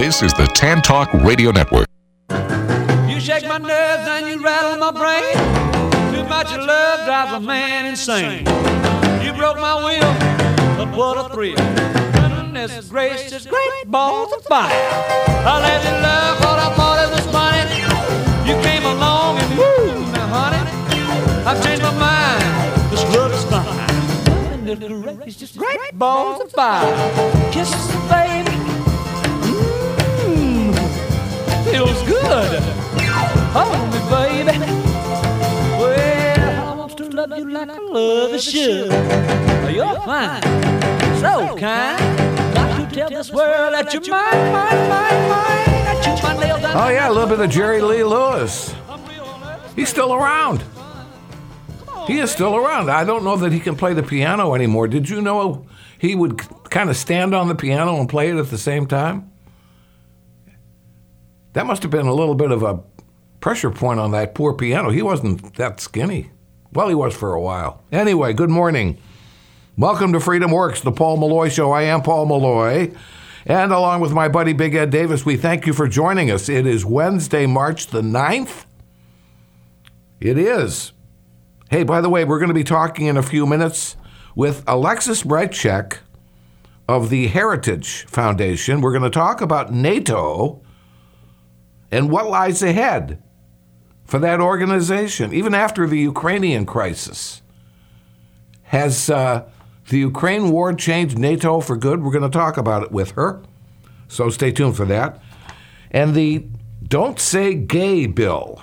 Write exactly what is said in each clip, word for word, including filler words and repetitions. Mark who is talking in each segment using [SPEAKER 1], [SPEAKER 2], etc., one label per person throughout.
[SPEAKER 1] This is the Tan Talk Radio Network.
[SPEAKER 2] You shake my nerves and you rattle my brain. Too much of love drives a man insane. You broke my will, but what a thrill. Goodness gracious, great balls of fire. I let you love what I thought it was funny. You came along and woo, now honey, I've changed my mind. This love is fine. Goodness gracious, great balls of fire. Kisses, baby. Feels good. Hold me, baby. Well, I want to love you like I love a should. You're fine, so kind. Got to tell this world that you're mine, mine, mine, mine. That you're my nail down.
[SPEAKER 3] Oh yeah, a little bit of Jerry Lee Lewis. He's still around. He is still around. I don't know that he can play the piano anymore. Did you know he would kind of stand on the piano and play it at the same time? That must have been a little bit of a pressure point on that poor piano. He wasn't that skinny. Well, he was for a while. Anyway, good morning. Welcome to Freedom Works, the Paul Malloy Show. I am Paul Malloy. And along with my buddy Big Ed Davis, we thank you for joining us. It is Wednesday, March the ninth. It is. Hey, by the way, we're going to be talking in a few minutes with Alexis Brightcheck of the Heritage Foundation. We're going to talk about NATO and what lies ahead for that organization, even after the Ukrainian crisis. Has uh, the Ukraine war changed NATO for good? We're going to talk about it with her, so stay tuned for that. And the Don't Say Gay bill.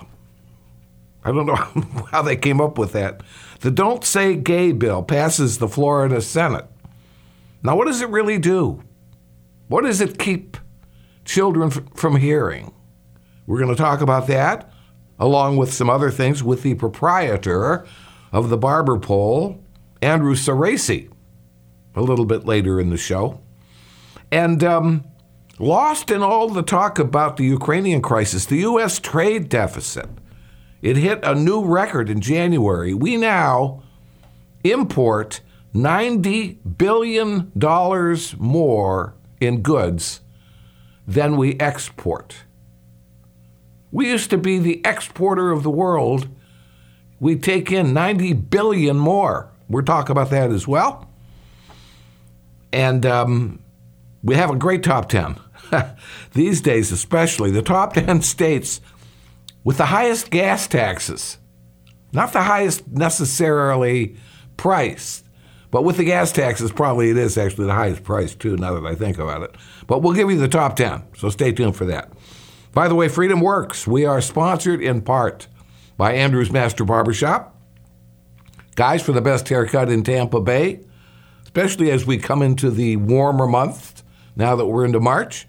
[SPEAKER 3] I don't know how they came up with that. The Don't Say Gay bill passes the Florida Senate. Now, what does it really do? What does it keep children f- from hearing? We're going to talk about that, along with some other things, with the proprietor of the Barber Pole, Andrew Cerasi, a little bit later in the show. And um, lost in all the talk about the Ukrainian crisis, the U S trade deficit. It hit a new record in January. We now import ninety billion dollars more in goods than we export. We used to be the exporter of the world. We take in ninety billion dollars more. We'll talk about that as well. And um, we have a great top ten. These days especially, the top ten states with the highest gas taxes. Not the highest necessarily price, but with the gas taxes, probably it is actually the highest price too, now that I think about it. But we'll give you the top ten, so stay tuned for that. By the way, Freedom Works. We are sponsored in part by Andrew's Master Barbershop. Guys, for the best haircut in Tampa Bay, especially as we come into the warmer months, now that we're into March.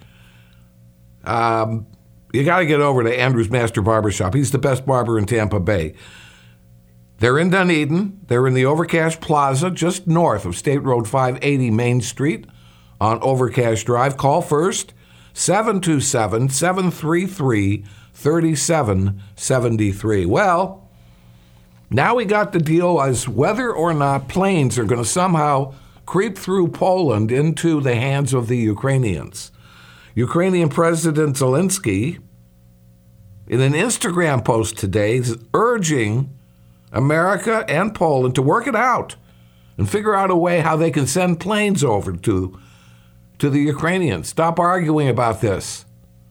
[SPEAKER 3] Um, you got to get over to Andrew's Master Barbershop. He's the best barber in Tampa Bay. They're in Dunedin. They're in the Overcash Plaza, just north of State Road five eighty Main Street on Overcash Drive. Call first. seven two seven, seven three three, three seven seven three. Well, now we got the deal as whether or not planes are going to somehow creep through Poland into the hands of the Ukrainians. Ukrainian President Zelensky, in an Instagram post today, is urging America and Poland to work it out and figure out a way how they can send planes over to to the Ukrainians. Stop arguing about this.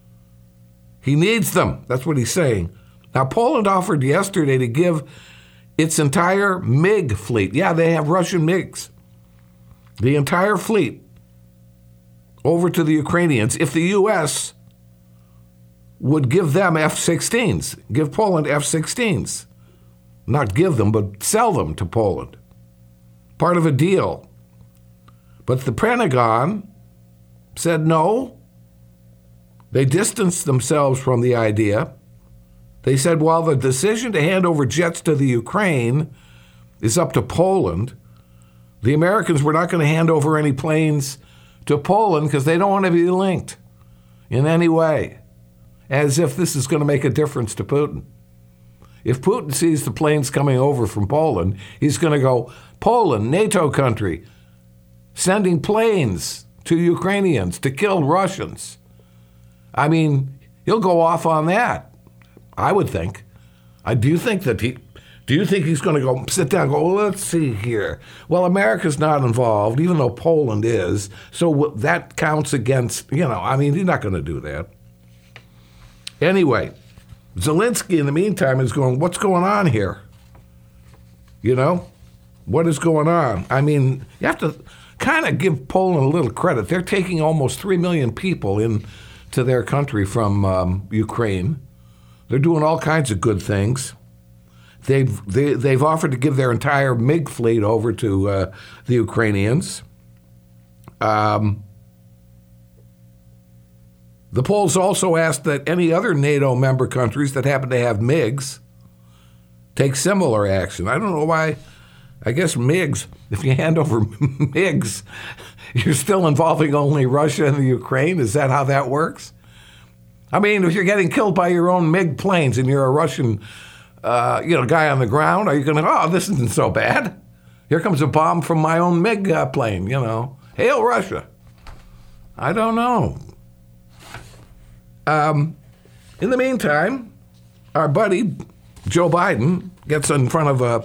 [SPEAKER 3] He needs them. That's what he's saying. Now, Poland offered yesterday to give its entire MiG fleet, yeah, they have Russian MiGs, the entire fleet over to the Ukrainians if the U S would give them F sixteens, give Poland F sixteens. Not give them, but sell them to Poland. Part of a deal. But the Pentagon said no. They distanced themselves from the idea. They said, well, the decision to hand over jets to the Ukraine is up to Poland. The Americans were not going to hand over any planes to Poland because they don't want to be linked in any way, as if this is going to make a difference to Putin. If Putin sees the planes coming over from Poland, he's going to go, Poland, NATO country, sending planes to Ukrainians to kill Russians. I mean, he'll go off on that, I would think. I do think that he, do you think he's going to go sit down and go, well, let's see here. Well, America's not involved, even though Poland is, so that counts against, you know, I mean, he's not going to do that. Anyway, Zelensky, in the meantime, is going, what's going on here? You know, what is going on? I mean, you have to kind of give Poland a little credit. They're taking almost three million people into their country from um, Ukraine. They're doing all kinds of good things. They've they, they've offered to give their entire MiG fleet over to uh, the Ukrainians. Um, the Poles also asked that any other NATO member countries that happen to have MiGs take similar action. I don't know why. I guess MiGs, if you hand over MiGs, you're still involving only Russia and the Ukraine? Is that how that works? I mean, if you're getting killed by your own MiG planes and you're a Russian uh, you know, guy on the ground, are you going to, oh, this isn't so bad. Here comes a bomb from my own MiG uh, plane, you know. Hail Russia. I don't know. Um, in the meantime, our buddy Joe Biden gets in front of a,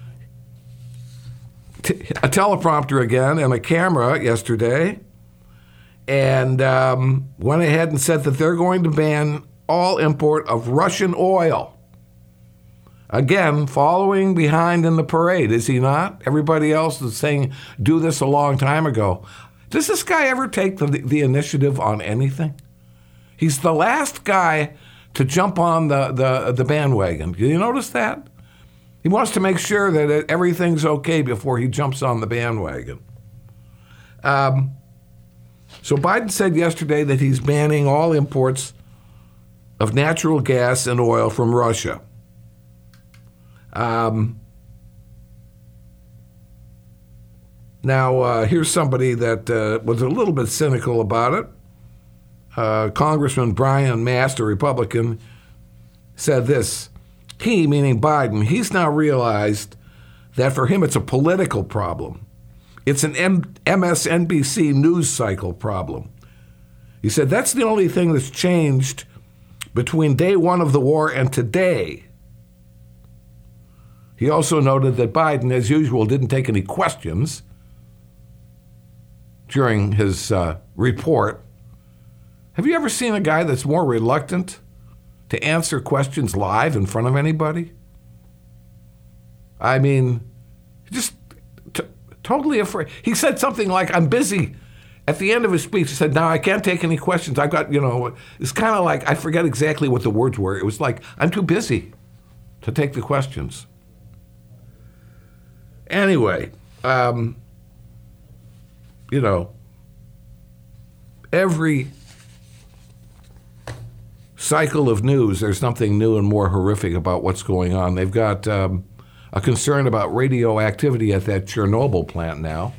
[SPEAKER 3] t- a teleprompter again and a camera yesterday and um, went ahead and said that they're going to ban all import of Russian oil. Again, following behind in the parade, is he not? Everybody else is saying, do this a long time ago. Does this guy ever take the, the initiative on anything? He's the last guy to jump on the, the, the bandwagon. Did you notice that? He wants to make sure that everything's okay before he jumps on the bandwagon. Um, so Biden said yesterday that he's banning all imports of natural gas and oil from Russia. Um, now, uh, here's somebody that uh, was a little bit cynical about it. Uh, Congressman Brian Mast, a Republican, said this. He, meaning Biden, he's now realized that for him it's a political problem. It's an M- M S N B C news cycle problem. He said that's the only thing that's changed between day one of the war and today. He also noted that Biden, as usual, didn't take any questions during his uh, report. Have you ever seen a guy that's more reluctant to answer questions live in front of anybody? I mean, just t- totally afraid. He said something like, I'm busy. At the end of his speech, he said, no, I can't take any questions. I've got, you know, it's kind of like, I forget exactly what the words were. It was like, I'm too busy to take the questions. Anyway, um, you know, every cycle of news, there's something new and more horrific about what's going on. They've got um, a concern about radioactivity at that Chernobyl plant now.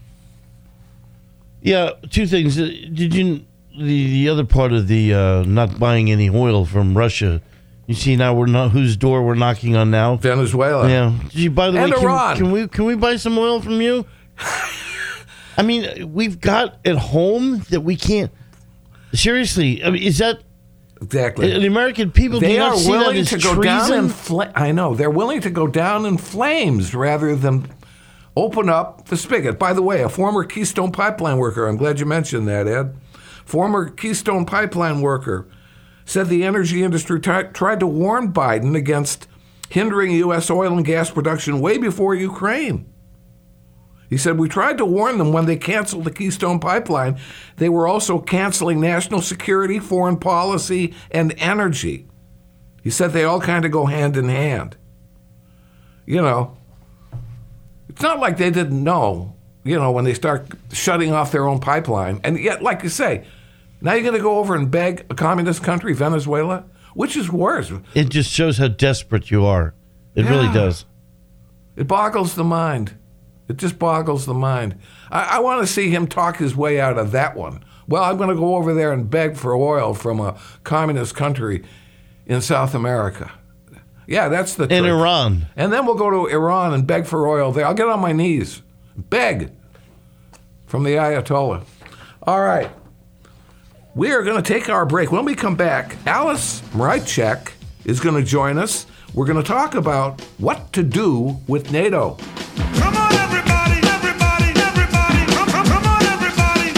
[SPEAKER 4] Yeah, two things. Did you, the, the other part of the uh, not buying any oil from Russia, you see now we're not whose door we're knocking on now?
[SPEAKER 3] Venezuela.
[SPEAKER 4] Yeah. Did you, by the
[SPEAKER 3] and
[SPEAKER 4] way, can,
[SPEAKER 3] Iran.
[SPEAKER 4] can we can we buy some oil from you? I mean, we've got at home that we can't. Seriously, I mean, is that
[SPEAKER 3] exactly
[SPEAKER 4] the American people?
[SPEAKER 3] They
[SPEAKER 4] do not
[SPEAKER 3] are
[SPEAKER 4] see
[SPEAKER 3] willing
[SPEAKER 4] that as
[SPEAKER 3] to go
[SPEAKER 4] treason?
[SPEAKER 3] down in fl- I know they're willing to go down in flames rather than open up the spigot. By the way, a former Keystone Pipeline worker. I'm glad you mentioned that, Ed. Former Keystone Pipeline worker said the energy industry t- tried to warn Biden against hindering U S oil and gas production way before Ukraine. He said, we tried to warn them when they canceled the Keystone Pipeline. They were also canceling national security, foreign policy, and energy. He said they all kind of go hand in hand. You know, it's not like they didn't know, you know, when they start shutting off their own pipeline. And yet, like you say, now you're going to go over and beg a communist country, Venezuela? Which is worse?
[SPEAKER 4] It just shows how desperate you are. It yeah. really does.
[SPEAKER 3] It boggles the mind. It just boggles the mind. I, I want to see him talk his way out of that one. Well, I'm going to go over there and beg for oil from a communist country in South America. Yeah, that's the
[SPEAKER 4] In
[SPEAKER 3] trick.
[SPEAKER 4] Iran.
[SPEAKER 3] And then we'll go to Iran and beg for oil there. I'll get on my knees. Beg from the Ayatollah. All right. We are going to take our break. When we come back, Alice Mryczek is going to join us. We're going to talk about what to do with NATO.
[SPEAKER 5] Come on, everybody, everybody, everybody, come, come, come on, everybody.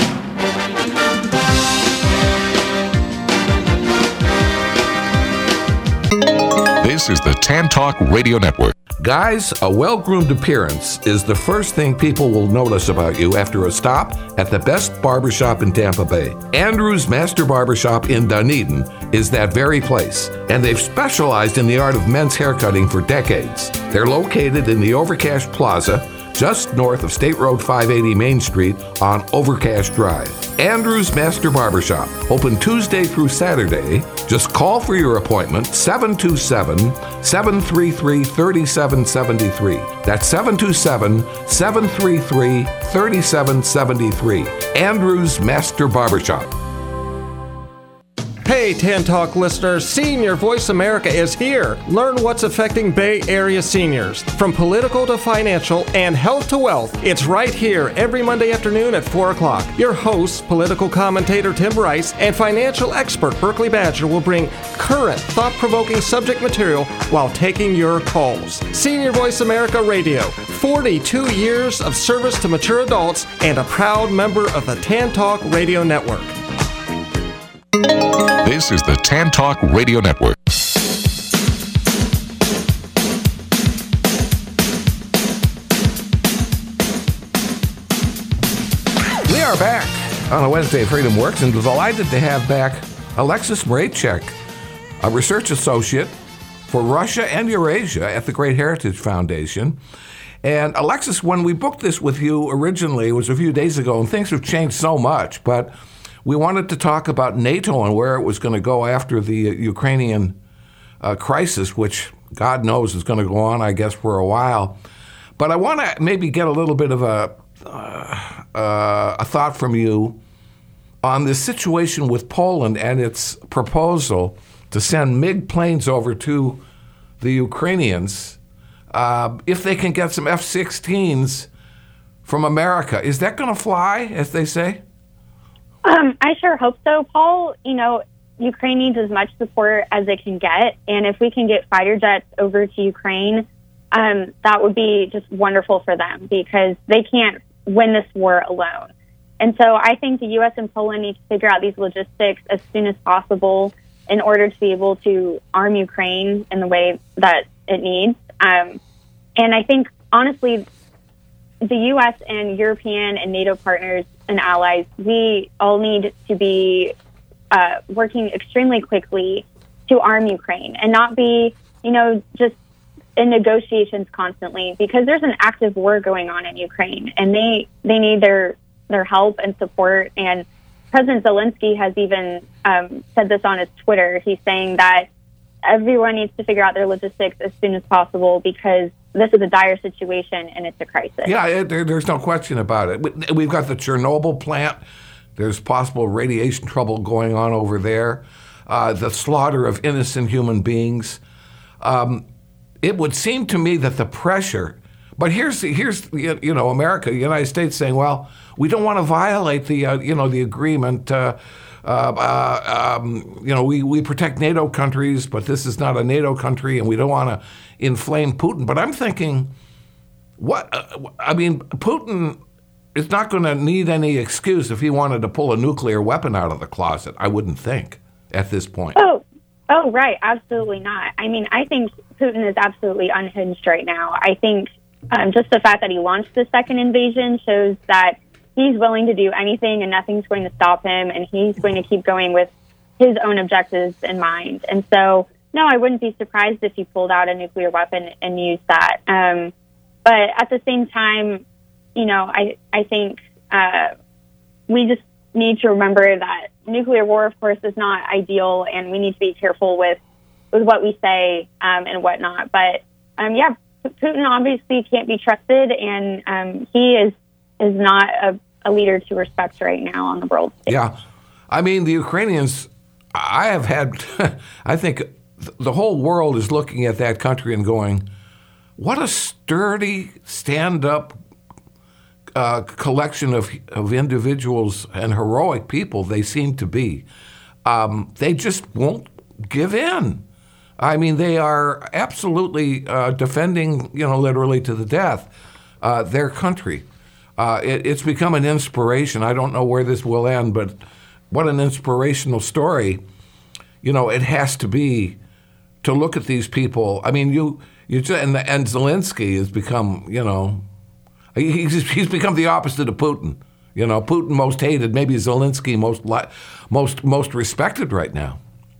[SPEAKER 1] This is the Tan Talk Radio Network.
[SPEAKER 3] Guys, a well-groomed appearance is the first thing people will notice about you after a stop at the best barbershop in Tampa Bay. Andrew's Master Barbershop in Dunedin is that very place, and they've specialized in the art of men's haircutting for decades. They're located in the Overcash Plaza, just north of State Road five eighty Main Street on Overcash Drive. Andrew's Master Barbershop, open Tuesday through Saturday. Just call for your appointment, seven two seven, seven three three, three seven seven three. That's seven two seven, seven three three, three seven seven three. Andrew's Master Barbershop.
[SPEAKER 6] Hey, Tan Talk listeners, Senior Voice America is here. Learn what's affecting Bay Area seniors, from political to financial and health to wealth. It's right here every Monday afternoon at four o'clock. Your hosts, political commentator Tim Rice and financial expert Berkeley Badger, will bring current, thought-provoking subject material while taking your calls. Senior Voice America Radio, forty-two years of service to mature adults and a proud member of the Tan Talk Radio Network.
[SPEAKER 1] This is the Tan Talk Radio Network.
[SPEAKER 3] We are back on a Wednesday, Freedom Works, and delighted to have back Alexis Mryczek, a research associate for Russia and Eurasia at the Great Heritage Foundation. And Alexis, when we booked this with you originally, it was a few days ago, and things have changed so much, but we wanted to talk about NATO and where it was going to go after the Ukrainian uh, crisis, which God knows is going to go on, I guess, for a while. But I want to maybe get a little bit of a, uh, uh, a thought from you on this situation with Poland and its proposal to send MiG planes over to the Ukrainians uh, if they can get some F sixteens from America. Is that going to fly, as they say?
[SPEAKER 7] Um, I sure hope so, Paul. You know, Ukraine needs as much support as it can get, and if we can get fighter jets over to Ukraine, um, that would be just wonderful for them, because they can't win this war alone. And so I think the U S and Poland need to figure out these logistics as soon as possible in order to be able to arm Ukraine in the way that it needs. Um, and I think, honestly, the U S and European and NATO partners and allies, we all need to be uh, working extremely quickly to arm Ukraine and not be, you know, just in negotiations constantly, because there's an active war going on in Ukraine, and they, they need their, their help and support. And President Zelensky has even um, said this on his Twitter. He's saying that everyone needs to figure out their logistics as soon as possible, because this is a dire situation and it's a crisis.
[SPEAKER 3] Yeah, it, there, there's no question about it. We've got the Chernobyl plant. There's possible radiation trouble going on over there. Uh, the slaughter of innocent human beings. Um, it would seem to me that the pressure, but here's here's you know America, the United States saying, well, we don't want to violate the uh, you know the agreement. Uh, uh, uh, um, you know, we, we protect NATO countries, but this is not a NATO country, and we don't want to inflame Putin. But I'm thinking, what? Uh, I mean, Putin is not going to need any excuse if he wanted to pull a nuclear weapon out of the closet. I wouldn't think at this point.
[SPEAKER 7] Oh, oh, right, absolutely not. I mean, I think Putin is absolutely unhinged right now. I think um, just the fact that he launched the second invasion shows that he's willing to do anything and nothing's going to stop him, and he's going to keep going with his own objectives in mind. And so, no, I wouldn't be surprised if he pulled out a nuclear weapon and used that. Um, but at the same time, you know, I, I think uh, we just need to remember that nuclear war, of course, is not ideal, and we need to be careful with, with what we say um, and whatnot. But, um, yeah, Putin obviously can't be trusted, and um, he is is not a, a leader to respect right now on the world stage.
[SPEAKER 3] Yeah. I mean, the Ukrainians, I have had, I think the whole world is looking at that country and going, what a sturdy, stand-up uh, collection of, of individuals and heroic people they seem to be, um, they just won't give in. I mean, they are absolutely uh, defending, you know, literally to the death, uh, their country. Uh, it, it's become an inspiration. I don't know where this will end, but what an inspirational story. You know, it has to be to look at these people. I mean, you you just, and, and Zelensky has become, you know, he's he's become the opposite of Putin. You know, Putin most hated, maybe Zelensky most li- most most respected right now.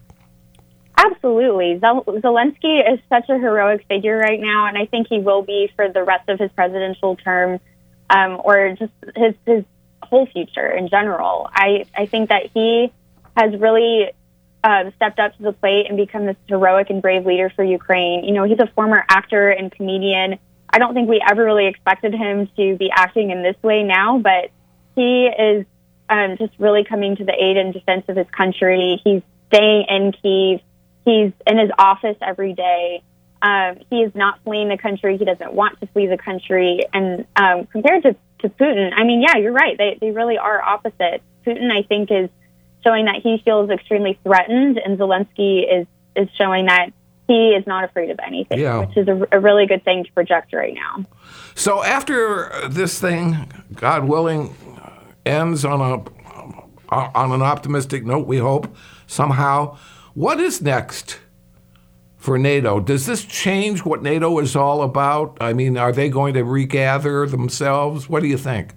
[SPEAKER 7] Absolutely. Zel- Zelensky is such a heroic figure right now, and I think he will be for the rest of his presidential term, um, or just his his whole future in general. I, I think that he has really um, stepped up to the plate and become this heroic and brave leader for Ukraine. You know, he's a former actor and comedian. I don't think we ever really expected him to be acting in this way now, but he is um, just really coming to the aid and defense of his country. He's staying in Kyiv. He's in his office every day. Um, he is not fleeing the country. He doesn't want to flee the country. And um, compared to, to Putin, I mean, yeah, you're right. They they really are opposite. Putin, I think, is showing that he feels extremely threatened, and Zelensky is, is showing that he is not afraid of anything,
[SPEAKER 3] Yeah.
[SPEAKER 7] which is a, a really good thing to project right now.
[SPEAKER 3] So after this thing, God willing, ends on a on an optimistic note, we hope, somehow, what is next for NATO? Does this change what NATO is all about? I mean, are they going to regather themselves? What do you think?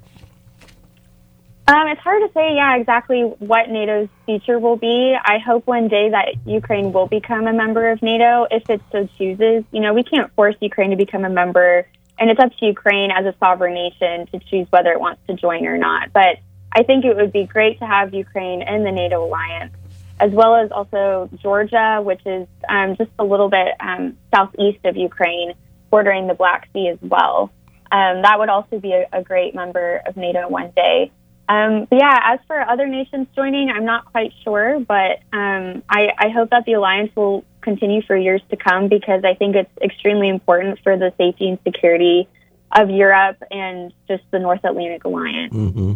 [SPEAKER 7] Um, it's hard to say, yeah, exactly what NATO's future will be. I hope one day that Ukraine will become a member of NATO if it so chooses. You know, we can't force Ukraine to become a member, and it's up to Ukraine as a sovereign nation to choose whether it wants to join or not. But I think it would be great to have Ukraine in the NATO alliance, as well as also Georgia, which is um, just a little bit um, southeast of Ukraine, bordering the Black Sea as well. Um, that would also be a, a great member of NATO one day. Um, but yeah, as for other nations joining, I'm not quite sure, but um, I, I hope that the alliance will continue for years to come, because I think it's extremely important for the safety and security of Europe and just the North Atlantic Alliance.
[SPEAKER 3] Mm-hmm.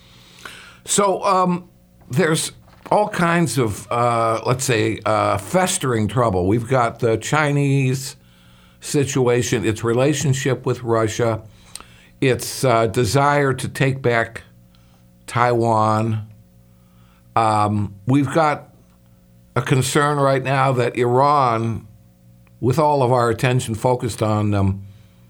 [SPEAKER 3] So um, there's all kinds of, uh, let's say, uh, festering trouble. We've got the Chinese situation, its relationship with Russia, its uh, desire to take back Taiwan. Um, we've got a concern right now that Iran, with all of our attention focused on um,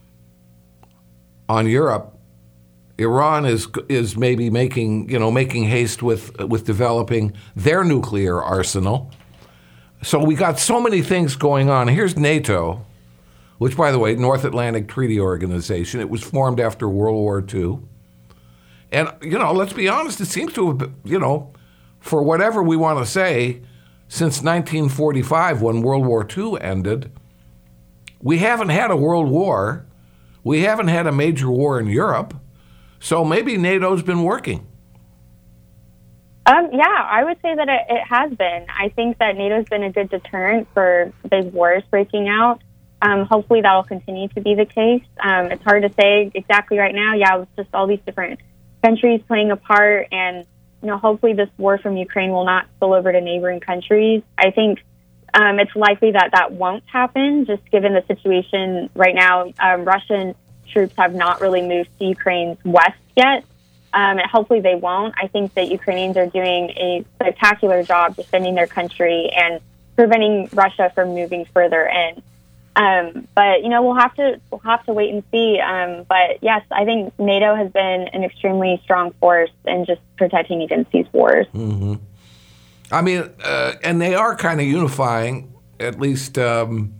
[SPEAKER 3] on Europe, Iran is is maybe making you know making haste with with developing their nuclear arsenal. So we got so many things going on. Here's NATO, which, by the way, North Atlantic Treaty Organization. It was formed after World War Two. And, you know, let's be honest, it seems to have been, you know, for whatever we want to say, since nineteen forty-five, when World War Two ended, we haven't had a world war. We haven't had a major war in Europe. So maybe NATO's been working.
[SPEAKER 7] Um, yeah, I would say that it, it has been. I think that NATO's been a good deterrent for big wars breaking out. Um, hopefully that will continue to be the case. Um, it's hard to say exactly right now. Yeah, with just all these different countries playing a part, and you know, hopefully this war from Ukraine will not spill over to neighboring countries. I think um, it's likely that that won't happen, just given the situation right now. Um, Russian troops have not really moved to Ukraine's west yet, um, and hopefully they won't. I think that Ukrainians are doing a spectacular job defending their country and preventing Russia from moving further in. Um, but you know, we'll have to we'll have to wait and see. Um, but yes, I think NATO has been an extremely strong force in just protecting against these wars.
[SPEAKER 3] Mm-hmm. I mean, uh, and they are kind of unifying, at least. Um,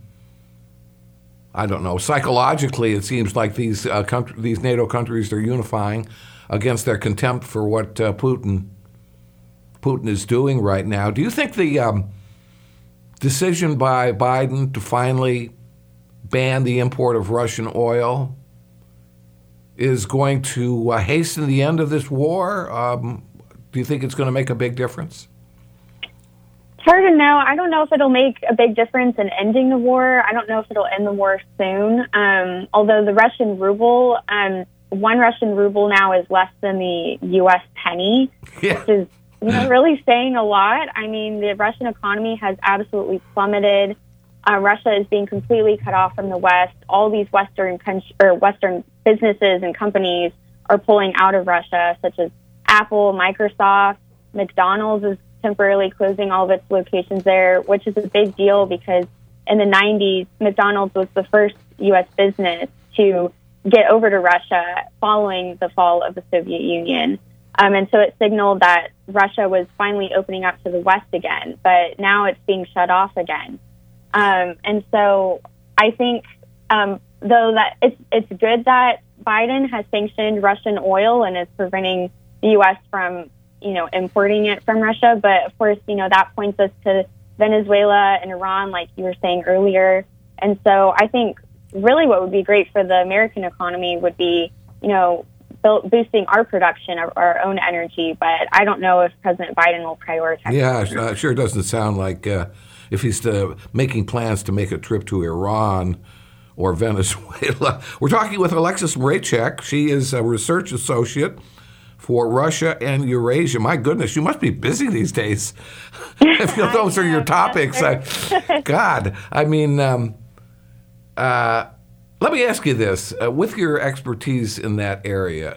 [SPEAKER 3] I don't know. Psychologically, it seems like these uh, country, these NATO countries are unifying against their contempt for what uh, Putin Putin is doing right now. Do you think the um, decision by Biden to finally ban the import of Russian oil is going to uh, hasten the end of this war? Um, do you think it's going to make a big difference?
[SPEAKER 7] It's hard to know. I don't know if it'll make a big difference in ending the war. I don't know if it'll end the war soon. Um, although the Russian ruble um, one Russian ruble now is less than the U S penny,
[SPEAKER 3] Yeah.
[SPEAKER 7] which is you know, really saying a lot. I mean, the Russian economy has absolutely plummeted. Uh, Russia is being completely cut off from the West. All these Western country, or Western businesses and companies are pulling out of Russia, such as Apple, Microsoft, McDonald's is temporarily closing all of its locations there, which is a big deal because in the nineties, McDonald's was the first U S business to get over to Russia following the fall of the Soviet Union. Um, and so it signaled that Russia was finally opening up to the West again, but now it's being shut off again. Um, and so I think, um, though, that it's it's good that Biden has sanctioned Russian oil and is preventing the U S from, you know, importing it from Russia. But of course, you know, that points us to Venezuela and Iran, like you were saying earlier. And so I think really what would be great for the American economy would be, you know, boosting our production of our own energy, but I don't know if President Biden will prioritize.
[SPEAKER 3] Yeah, uh, sure doesn't sound like uh, if he's uh, making plans to make a trip to Iran or Venezuela. We're talking with Alexis Mraychek. She is a research associate for Russia and Eurasia. My goodness, you must be busy these days. If those are your topics. I, God, I mean, um, uh, let me ask you this. Uh, with your expertise in that area,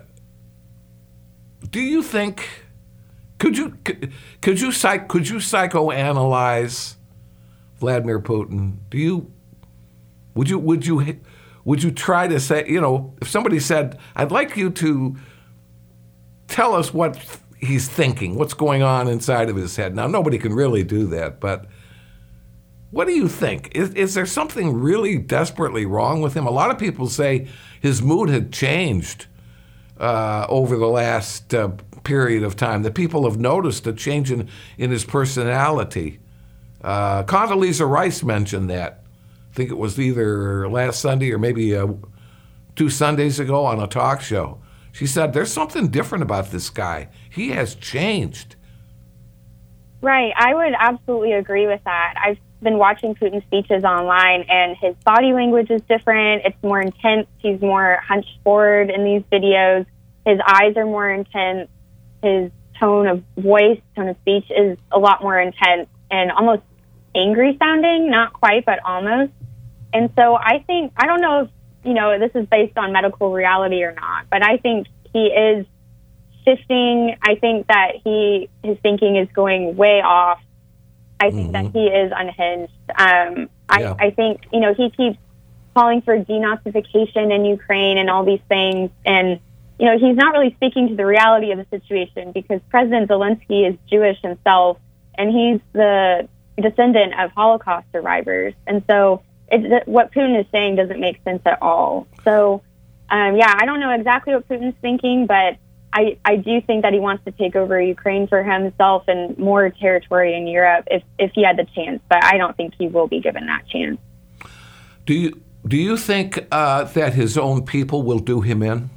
[SPEAKER 3] do you think, could you could, could you psych, could you psychoanalyze Vladimir Putin? Do you, would you, would you, would you try to say, you know, if somebody said, I'd like you to tell us what he's thinking, what's going on inside of his head. Now, nobody can really do that, but what do you think? Is, is there something really desperately wrong with him? A lot of people say his mood had changed uh, over the last uh, period of time, that people have noticed a change in, in his personality. Uh, Condoleezza Rice mentioned that. I think it was either last Sunday or maybe uh, two Sundays ago on a talk show. She said, there's something different about this guy. He has changed.
[SPEAKER 7] Right. I would absolutely agree with that. I've been watching Putin's speeches online, and his body language is different. It's more intense. He's more hunched forward in these videos. His eyes are more intense. His tone of voice, tone of speech is a lot more intense and almost angry sounding. Not quite, but almost. And so I think, I don't know if, you know, this is based on medical reality or not, but I think he is shifting. I think that he his thinking is going way off. I think mm-hmm. that he is unhinged. Um,
[SPEAKER 3] Yeah.
[SPEAKER 7] I, I think, you know, he keeps calling for denazification in Ukraine and all these things. And, you know, he's not really speaking to the reality of the situation, because President Zelensky is Jewish himself, and he's the descendant of Holocaust survivors. And so it, what Putin is saying doesn't make sense at all. So, um, yeah, I don't know exactly what Putin's thinking, but I, I do think that he wants to take over Ukraine for himself and more territory in Europe if, if he had the chance. But I don't think he will be given that chance.
[SPEAKER 3] Do you do you think uh, that his own people will do him in?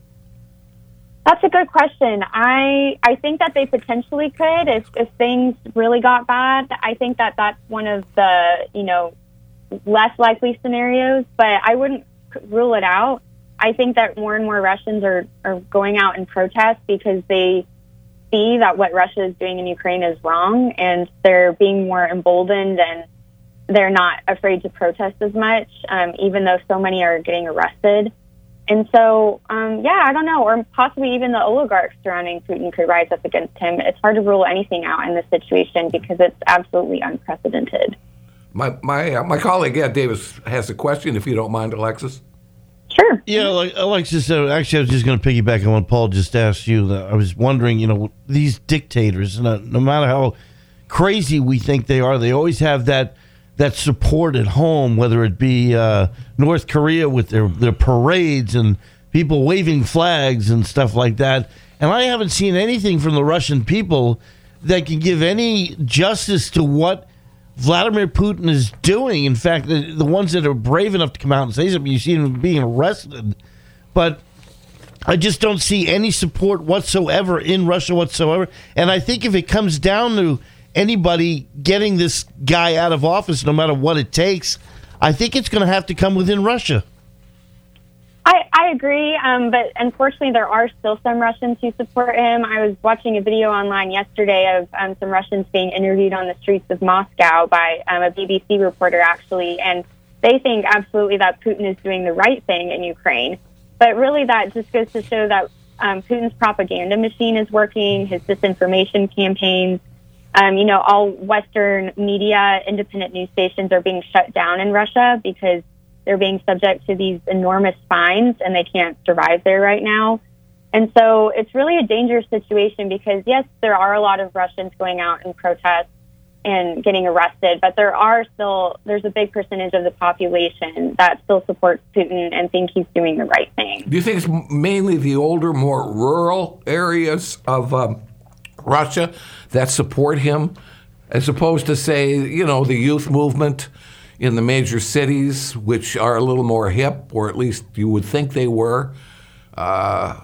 [SPEAKER 7] That's a good question. I I think that they potentially could if, if things really got bad. I think that that's one of the, you know, less likely scenarios, but I wouldn't rule it out. I think that more and more Russians are, are going out and protest because they see that what Russia is doing in Ukraine is wrong, and they're being more emboldened, and they're not afraid to protest as much, um, even though so many are getting arrested. And so, um, yeah, I don't know, or possibly even the oligarchs surrounding Putin could rise up against him. It's hard to rule anything out in this situation because it's absolutely unprecedented.
[SPEAKER 3] My my uh, my colleague Ed Davis has a question, if you don't mind, Alexis.
[SPEAKER 7] Sure.
[SPEAKER 4] Yeah, like Alexis, uh, actually, I was just going to piggyback on what Paul just asked you. I was wondering, you know, these dictators, no, no matter how crazy we think they are, they always have that that support at home, whether it be uh, North Korea with their, their parades and people waving flags and stuff like that. And I haven't seen anything from the Russian people that can give any justice to what Vladimir Putin is doing. In fact, the, the ones that are brave enough to come out and say something, you see them being arrested. But I just don't see any support whatsoever in Russia whatsoever. And I think if it comes down to anybody getting this guy out of office, no matter what it takes, I think it's going to have to come within Russia.
[SPEAKER 7] I, I I agree, um, but unfortunately there are still some Russians who support him. I was watching a video online yesterday of um, some Russians being interviewed on the streets of Moscow by um, a B B C reporter, actually, and they think absolutely that Putin is doing the right thing in Ukraine. But really that just goes to show that um, Putin's propaganda machine is working, his disinformation campaigns. Um, you know, all Western media, independent news stations are being shut down in Russia because they're being subject to these enormous fines and they can't survive there right now. And so it's really a dangerous situation because, yes, there are a lot of Russians going out and protest and getting arrested, but there are still, there's a big percentage of the population that still supports Putin and think he's doing the right thing.
[SPEAKER 3] Do you think it's mainly the older, more rural areas of um, Russia that support him, as opposed to, say, you know, the youth movement in the major cities, which are a little more hip, or at least you would think they were? Uh,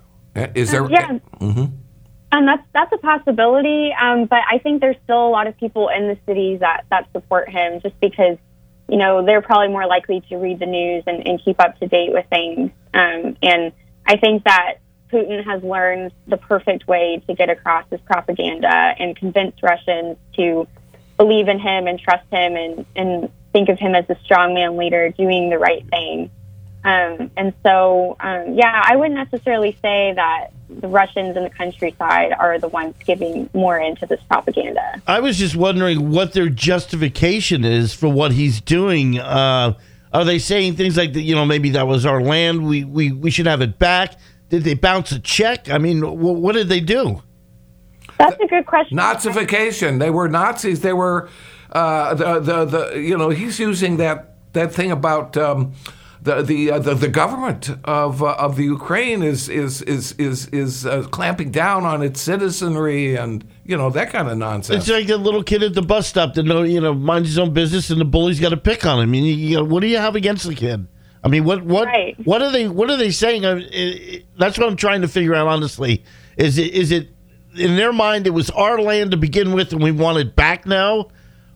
[SPEAKER 3] is there?
[SPEAKER 7] Um, yeah,
[SPEAKER 3] mm-hmm.
[SPEAKER 7] um, that's that's a possibility. Um, but I think there's still a lot of people in the cities that, that support him, just because, you know, they're probably more likely to read the news and, and keep up to date with things. Um, and I think that Putin has learned the perfect way to get across his propaganda and convince Russians to believe in him and trust him and, and think of him as a strongman leader doing the right thing. Um, and so, um, yeah, I wouldn't necessarily say that the Russians in the countryside are the ones giving more into this propaganda.
[SPEAKER 4] I was just wondering what their justification is for what he's doing. Uh, are they saying things like, that, you know, maybe that was our land, we, we, we should have it back? Did they bounce a check? I mean, w- what did they do?
[SPEAKER 7] That's a good question.
[SPEAKER 3] Nazification. They were Nazis. They were uh, the, the the you know he's using that that thing about um, the the, uh, the the government of uh, of the Ukraine is is is is is uh, clamping down on its citizenry and you know that kind of nonsense.
[SPEAKER 4] It's like a little kid at the bus stop that know you know minds his own business and the bully's got to pick on him. I mean, you, you know, what do you have against the kid? I mean, what what
[SPEAKER 7] Right.
[SPEAKER 4] what are they what are they saying? I, it, that's what I'm trying to figure out. Honestly, is it is it in their mind it was our land to begin with and we want it back now,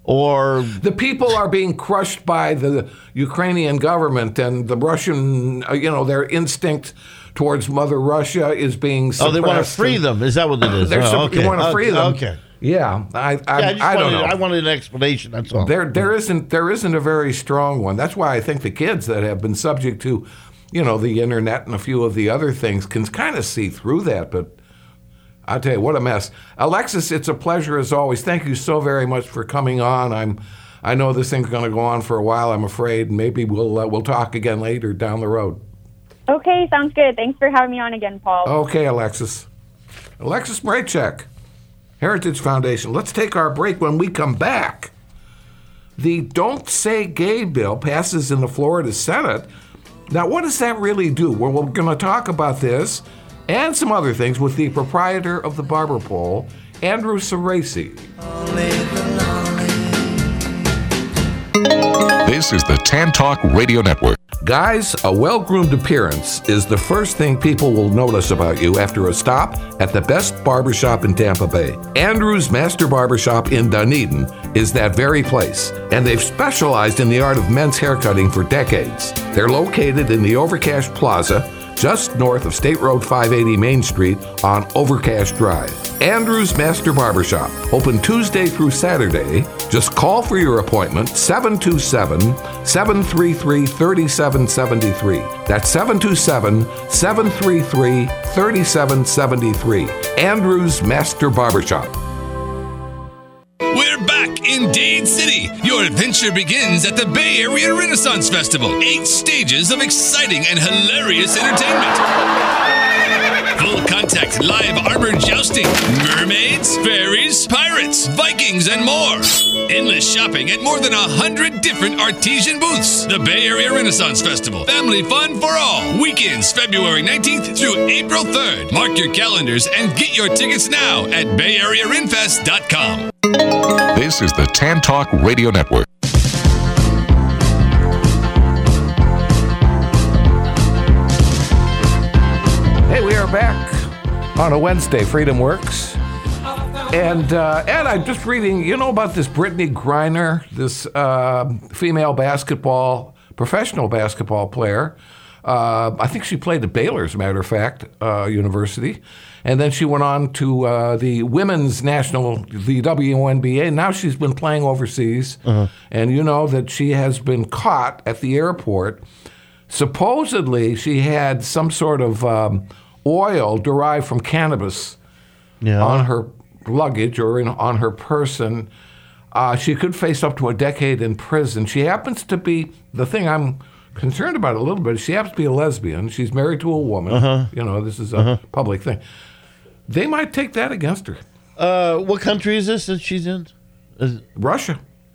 [SPEAKER 4] or
[SPEAKER 3] the people are being crushed by the Ukrainian government and the Russian, uh, you know, their instinct towards Mother Russia is being suppressed.
[SPEAKER 4] oh they want to free
[SPEAKER 3] and,
[SPEAKER 4] them? Is that what it is?
[SPEAKER 3] They're
[SPEAKER 4] oh,
[SPEAKER 3] sup-
[SPEAKER 4] okay.
[SPEAKER 3] You want to free them?
[SPEAKER 4] Okay.
[SPEAKER 3] Yeah, I I,
[SPEAKER 4] Yeah, I, just
[SPEAKER 3] I don't
[SPEAKER 4] wanted,
[SPEAKER 3] know.
[SPEAKER 4] I wanted an explanation. That's all.
[SPEAKER 3] There, there isn't, there isn't a very strong one. That's why I think the kids that have been subject to, you know, the internet and a few of the other things can kind of see through that. But I'll tell you, what a mess. Alexis, it's a pleasure as always. Thank you so very much for coming on. I'm, I know this thing's going to go on for a while, I'm afraid. Maybe we'll uh, we'll talk again later down the road.
[SPEAKER 7] Okay, sounds good. Thanks for having me on again, Paul.
[SPEAKER 3] Okay, Alexis. Alexis Braychek, Heritage Foundation. Let's take our break. When we come back, the Don't Say Gay bill passes in the Florida Senate. Now, what does that really do? Well, we're going to talk about this and some other things with the proprietor of the Barber Pole, Andrew Cerasi.
[SPEAKER 1] This is the Tan Talk Radio Network.
[SPEAKER 3] Guys, a well-groomed appearance is the first thing people will notice about you after a stop at the best barbershop in Tampa Bay. Andrew's Master Barbershop in Dunedin is that very place, and they've specialized in the art of men's haircutting for decades. They're located in the Overcash Plaza, just north of State Road five eighty Main Street on Overcash Drive. Andrew's Master Barbershop, open Tuesday through Saturday. Just call for your appointment, seven two seven, seven three three, three seven seven three. That's seven two seven, seven three three, three seven seven three. Andrew's Master Barbershop.
[SPEAKER 8] We're back in Dade City. Your adventure begins at the Bay Area Renaissance Festival. Eight stages of exciting and hilarious entertainment. Full contact live armored jousting, mermaids, fairies, pirates, Vikings, and more. Endless shopping at more than a hundred different artesian booths. The Bay Area Renaissance Festival. Family fun for all. Weekends February nineteenth through April third. Mark your calendars and get your tickets now at bay area renfest dot com.
[SPEAKER 1] This is the Tan Talk Radio Network.
[SPEAKER 3] Hey, we are back on a Wednesday, Freedom Works. And uh, and I'm just reading, you know about this Brittany Griner, this uh, female basketball, professional basketball player Uh, I think she played at Baylor, as a matter of fact, uh, University. And then she went on to uh, the Women's National, the W N B A. Now she's been playing overseas. Uh-huh. And you know that she has been caught at the airport. Supposedly, she had some sort of um, oil derived from cannabis
[SPEAKER 4] Yeah.
[SPEAKER 3] on her luggage or in, on her person. Uh, she could face up to a decade in prison. She happens to be, the thing I'm concerned about a little bit, she happens to be a lesbian. She's married to a woman.
[SPEAKER 4] Uh-huh.
[SPEAKER 3] You know, this is a
[SPEAKER 4] Uh-huh.
[SPEAKER 3] public thing. They might take that against her.
[SPEAKER 4] Uh, what country is this that she's in? Is,
[SPEAKER 3] Russia.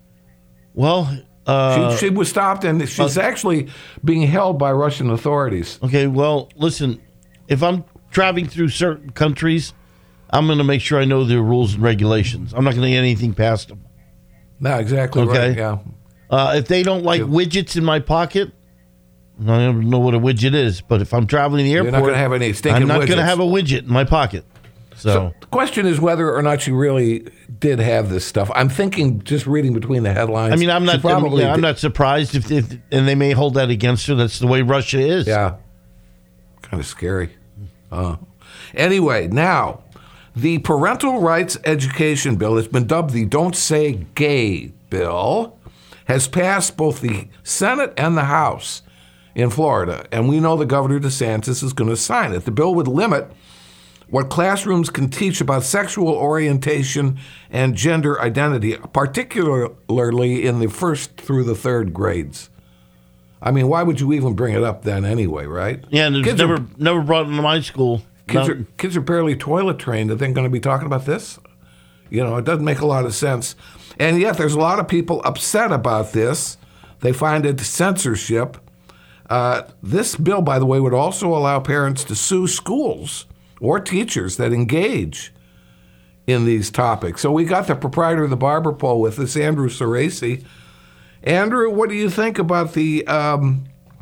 [SPEAKER 4] well, uh,
[SPEAKER 3] she, she was stopped, and she's
[SPEAKER 4] uh,
[SPEAKER 3] actually being held by Russian authorities.
[SPEAKER 4] okay, well, listen, if I'm traveling through certain countries, I'm going to make sure I know their rules and regulations. I'm not going to get anything past them.
[SPEAKER 3] No, exactly
[SPEAKER 4] Okay.
[SPEAKER 3] right, yeah.
[SPEAKER 4] Uh, if they don't like
[SPEAKER 3] Yeah.
[SPEAKER 4] widgets in my pocket, I don't know what a widget is, but if I'm traveling the
[SPEAKER 3] You're
[SPEAKER 4] airport,
[SPEAKER 3] not going to have any stinking
[SPEAKER 4] I'm not going to
[SPEAKER 3] widgets.
[SPEAKER 4] have a widget in my pocket. So,
[SPEAKER 3] So the question is whether or not she really did have this stuff. I'm thinking, just reading between the headlines.
[SPEAKER 4] I mean, I'm
[SPEAKER 3] she
[SPEAKER 4] not.
[SPEAKER 3] probably
[SPEAKER 4] yeah, I'm
[SPEAKER 3] did-
[SPEAKER 4] not surprised if, if, and they may hold that against her. That's the way Russia is.
[SPEAKER 3] Yeah, kind of scary. Uh, anyway, now the Parental Rights Education Bill has been dubbed the "Don't Say Gay" bill, has passed both the Senate and the House in Florida, and we know the Governor DeSantis is going to sign it. The bill would limit what classrooms can teach about sexual orientation and gender identity, particularly in the first through the third grades. I mean, why would you even bring it up then anyway, right?
[SPEAKER 4] Yeah, and it's
[SPEAKER 3] kids
[SPEAKER 4] never
[SPEAKER 3] are,
[SPEAKER 4] never brought into my school.
[SPEAKER 3] kids,
[SPEAKER 4] Not-
[SPEAKER 3] are, kids are barely toilet trained. Are they going to be talking about this? You know, it doesn't make a lot of sense. And yet there's a lot of people upset about this. They find it censorship. Uh, this bill, by the way, would also allow parents to sue schools or teachers that engage in these topics. So we got the proprietor of the Barber Pole with us, Andrew Cerasi. Andrew, what do you think about the um,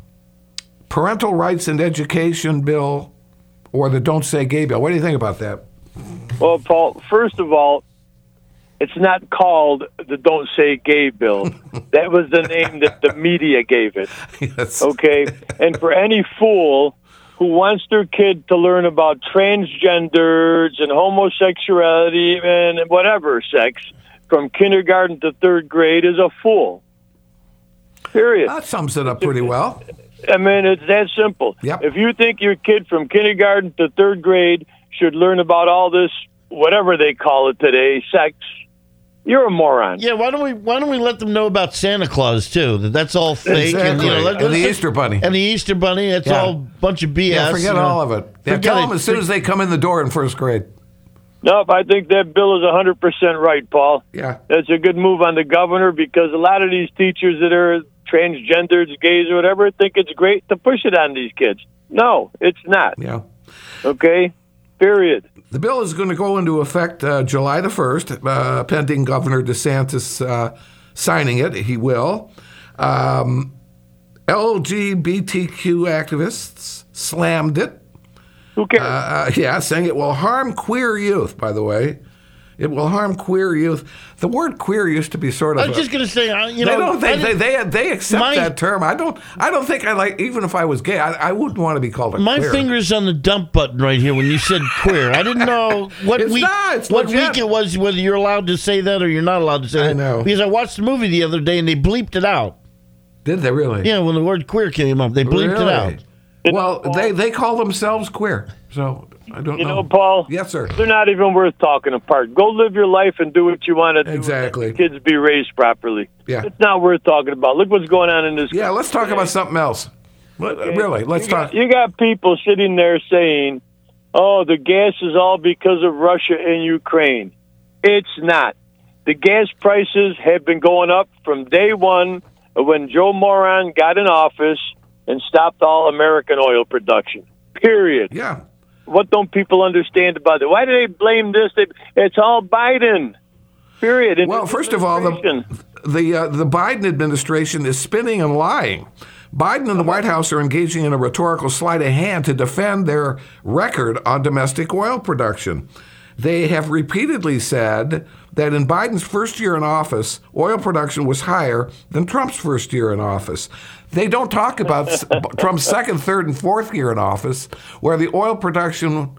[SPEAKER 3] Parental Rights and Education Bill or the Don't Say Gay Bill? What do you think about that?
[SPEAKER 9] Well, Paul, first of all, it's not called the Don't Say Gay Bill. That was the name that the media gave it.
[SPEAKER 3] Yes.
[SPEAKER 9] Okay? And for any fool who wants their kid to learn about transgenders and homosexuality and whatever sex from kindergarten to third grade is a fool. Period.
[SPEAKER 3] That sums it up pretty well.
[SPEAKER 9] I mean, it's that simple.
[SPEAKER 3] Yep.
[SPEAKER 9] If you think your kid from kindergarten to third grade should learn about all this, whatever they call it today, sex, you're a moron.
[SPEAKER 4] Yeah, why don't we why don't we let them know about Santa Claus too? That that's all fake and, you know, let-
[SPEAKER 3] And the
[SPEAKER 4] let's-
[SPEAKER 3] Easter Bunny.
[SPEAKER 4] and the Easter Bunny. That's
[SPEAKER 3] Yeah.
[SPEAKER 4] all a bunch of B S.
[SPEAKER 3] Yeah, forget
[SPEAKER 4] you know.
[SPEAKER 3] all of it. Yeah,
[SPEAKER 4] Forget
[SPEAKER 3] tell
[SPEAKER 4] it.
[SPEAKER 3] them as soon as they come in the door in first grade.
[SPEAKER 9] Nope, I think that bill is one hundred percent right, Paul.
[SPEAKER 3] Yeah.
[SPEAKER 9] That's a good move on the governor because a lot of these teachers that are transgenders, gays, or whatever, think it's great to push it on these kids. No, it's not.
[SPEAKER 3] Yeah.
[SPEAKER 9] Okay? Period.
[SPEAKER 3] The bill is going to go into effect uh, July the first, uh, pending Governor DeSantis uh, signing it. He will. Um, L G B T Q activists slammed it.
[SPEAKER 9] Who cares?
[SPEAKER 3] Uh, yeah, saying it will harm queer youth, by the way. It will harm queer youth. The word queer used to be sort of.
[SPEAKER 4] I was
[SPEAKER 3] a-
[SPEAKER 4] just going to say, I- you
[SPEAKER 3] they
[SPEAKER 4] know,
[SPEAKER 3] don't. They,
[SPEAKER 4] I
[SPEAKER 3] they,
[SPEAKER 4] didn't-
[SPEAKER 3] they, they accept
[SPEAKER 4] my-
[SPEAKER 3] that term. I don't. I don't think I like. Even if I was gay, I, I wouldn't want to be called a
[SPEAKER 4] my
[SPEAKER 3] queer.
[SPEAKER 4] finger's on the dump button right here when you said queer. I didn't know what
[SPEAKER 3] It's
[SPEAKER 4] week
[SPEAKER 3] not, it's
[SPEAKER 4] what
[SPEAKER 3] legit.
[SPEAKER 4] week it was, whether you're allowed to say that or you're not allowed to say
[SPEAKER 3] I
[SPEAKER 4] that.
[SPEAKER 3] know.
[SPEAKER 4] Because I watched the movie the other day and they bleeped it out.
[SPEAKER 3] Did they really?
[SPEAKER 4] Yeah, when the word queer came up, they bleeped
[SPEAKER 3] Really?
[SPEAKER 4] it out.
[SPEAKER 3] Well, they they call themselves queer. So I don't
[SPEAKER 9] You
[SPEAKER 3] know.
[SPEAKER 9] know, Paul?
[SPEAKER 3] Yes, sir.
[SPEAKER 9] They're not even worth talking apart. Go live your life and do what you want to do.
[SPEAKER 3] Exactly.
[SPEAKER 9] Let kids be raised properly.
[SPEAKER 3] Yeah.
[SPEAKER 9] It's not worth talking about. Look what's going on in this
[SPEAKER 3] Yeah, let's talk about something else. Let- Really, let's
[SPEAKER 9] you
[SPEAKER 3] talk.
[SPEAKER 9] Got, you got people sitting there saying, oh, the gas is all because of Russia and Ukraine. It's not. The gas prices have been going up from day one of when Joe Moron got in office and stopped all American oil production. Period.
[SPEAKER 3] Yeah.
[SPEAKER 9] What don't people understand about it? Why do they blame this? They, it's all Biden. Period. And
[SPEAKER 3] Well,
[SPEAKER 9] his
[SPEAKER 3] first of all, the
[SPEAKER 9] administration.
[SPEAKER 3] the uh, the Biden administration is spinning and lying. Biden and the White House are engaging in a rhetorical sleight of hand to defend their record on domestic oil production. they have repeatedly said that in Biden's first year in office, oil production was higher than Trump's first year in office. They don't talk about s- Trump's second, third, and fourth year in office, where the oil production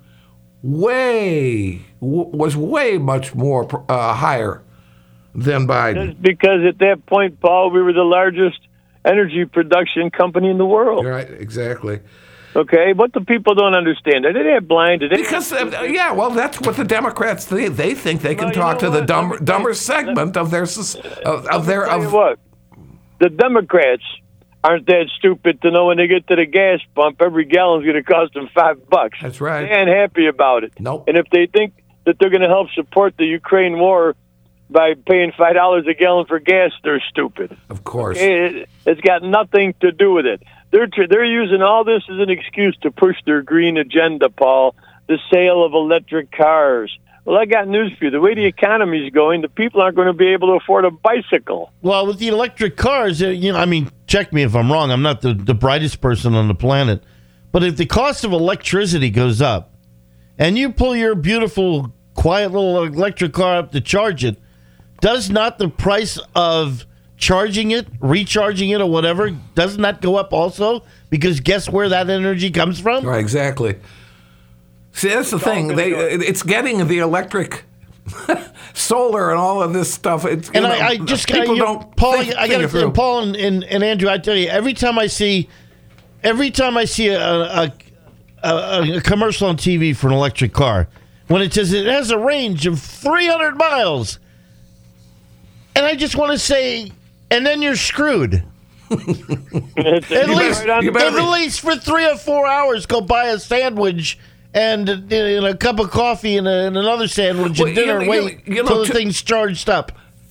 [SPEAKER 3] way w- was way much more uh, higher than Biden.
[SPEAKER 9] That's because at that point, Paul, we were the largest energy production company in the world.
[SPEAKER 3] Right, exactly.
[SPEAKER 9] Okay, what the people don't understand, are they that blind? Are they
[SPEAKER 3] Because, uh, yeah, well, that's what the Democrats, they, they think they can
[SPEAKER 9] Well, you
[SPEAKER 3] talk
[SPEAKER 9] know
[SPEAKER 3] to the
[SPEAKER 9] what?
[SPEAKER 3] dumb,
[SPEAKER 9] Let me
[SPEAKER 3] dumber
[SPEAKER 9] tell you-
[SPEAKER 3] segment of their, soc- of, of their,
[SPEAKER 9] Tell you
[SPEAKER 3] of,
[SPEAKER 9] what, the Democrats aren't that stupid to know when they get to the gas pump, every gallon's going to cost them five bucks.
[SPEAKER 3] That's right.
[SPEAKER 9] They ain't happy about it.
[SPEAKER 3] Nope.
[SPEAKER 9] And if they think that they're going to help support the Ukraine war by paying five dollars a gallon for gas, they're stupid.
[SPEAKER 3] of course.
[SPEAKER 9] It, it's got nothing to do with it. They're tr- they're using all this as an excuse to push their green agenda, Paul. The sale of electric cars. Well, I got news for you. The way the economy is going, the people aren't going to be able to afford a bicycle.
[SPEAKER 4] Well, with the electric cars, uh, you know, I mean, check me if I'm wrong. I'm not the, the brightest person on the planet. But if the cost of electricity goes up and you pull your beautiful, quiet little electric car up to charge it, does not the price of charging it, recharging it, or whatever, doesn't that go up also? Because guess where that energy comes from?
[SPEAKER 3] Right, exactly. See, that's the thing. They, it's getting the electric, solar, and all of this stuff. It's, you
[SPEAKER 4] And
[SPEAKER 3] know,
[SPEAKER 4] I, I just got
[SPEAKER 3] people
[SPEAKER 4] you know,
[SPEAKER 3] don't
[SPEAKER 4] Paul.
[SPEAKER 3] think,
[SPEAKER 4] I, I
[SPEAKER 3] think
[SPEAKER 4] got
[SPEAKER 3] it through.
[SPEAKER 4] Paul and, and, and Andrew. I tell you, every time I see, every time I see a, a, a, a commercial on T V for an electric car, when it says it has a range of three hundred miles, and I just want to say, and then you're screwed. At least,
[SPEAKER 9] right on
[SPEAKER 3] you
[SPEAKER 9] the-
[SPEAKER 3] better-
[SPEAKER 4] at least for three or four hours, go buy a sandwich and, uh, and a cup of coffee and, a, and another sandwich
[SPEAKER 3] Well,
[SPEAKER 4] and dinner.
[SPEAKER 3] you know-
[SPEAKER 4] wait
[SPEAKER 3] you know,
[SPEAKER 4] till the
[SPEAKER 3] to-
[SPEAKER 4] thing's charged up.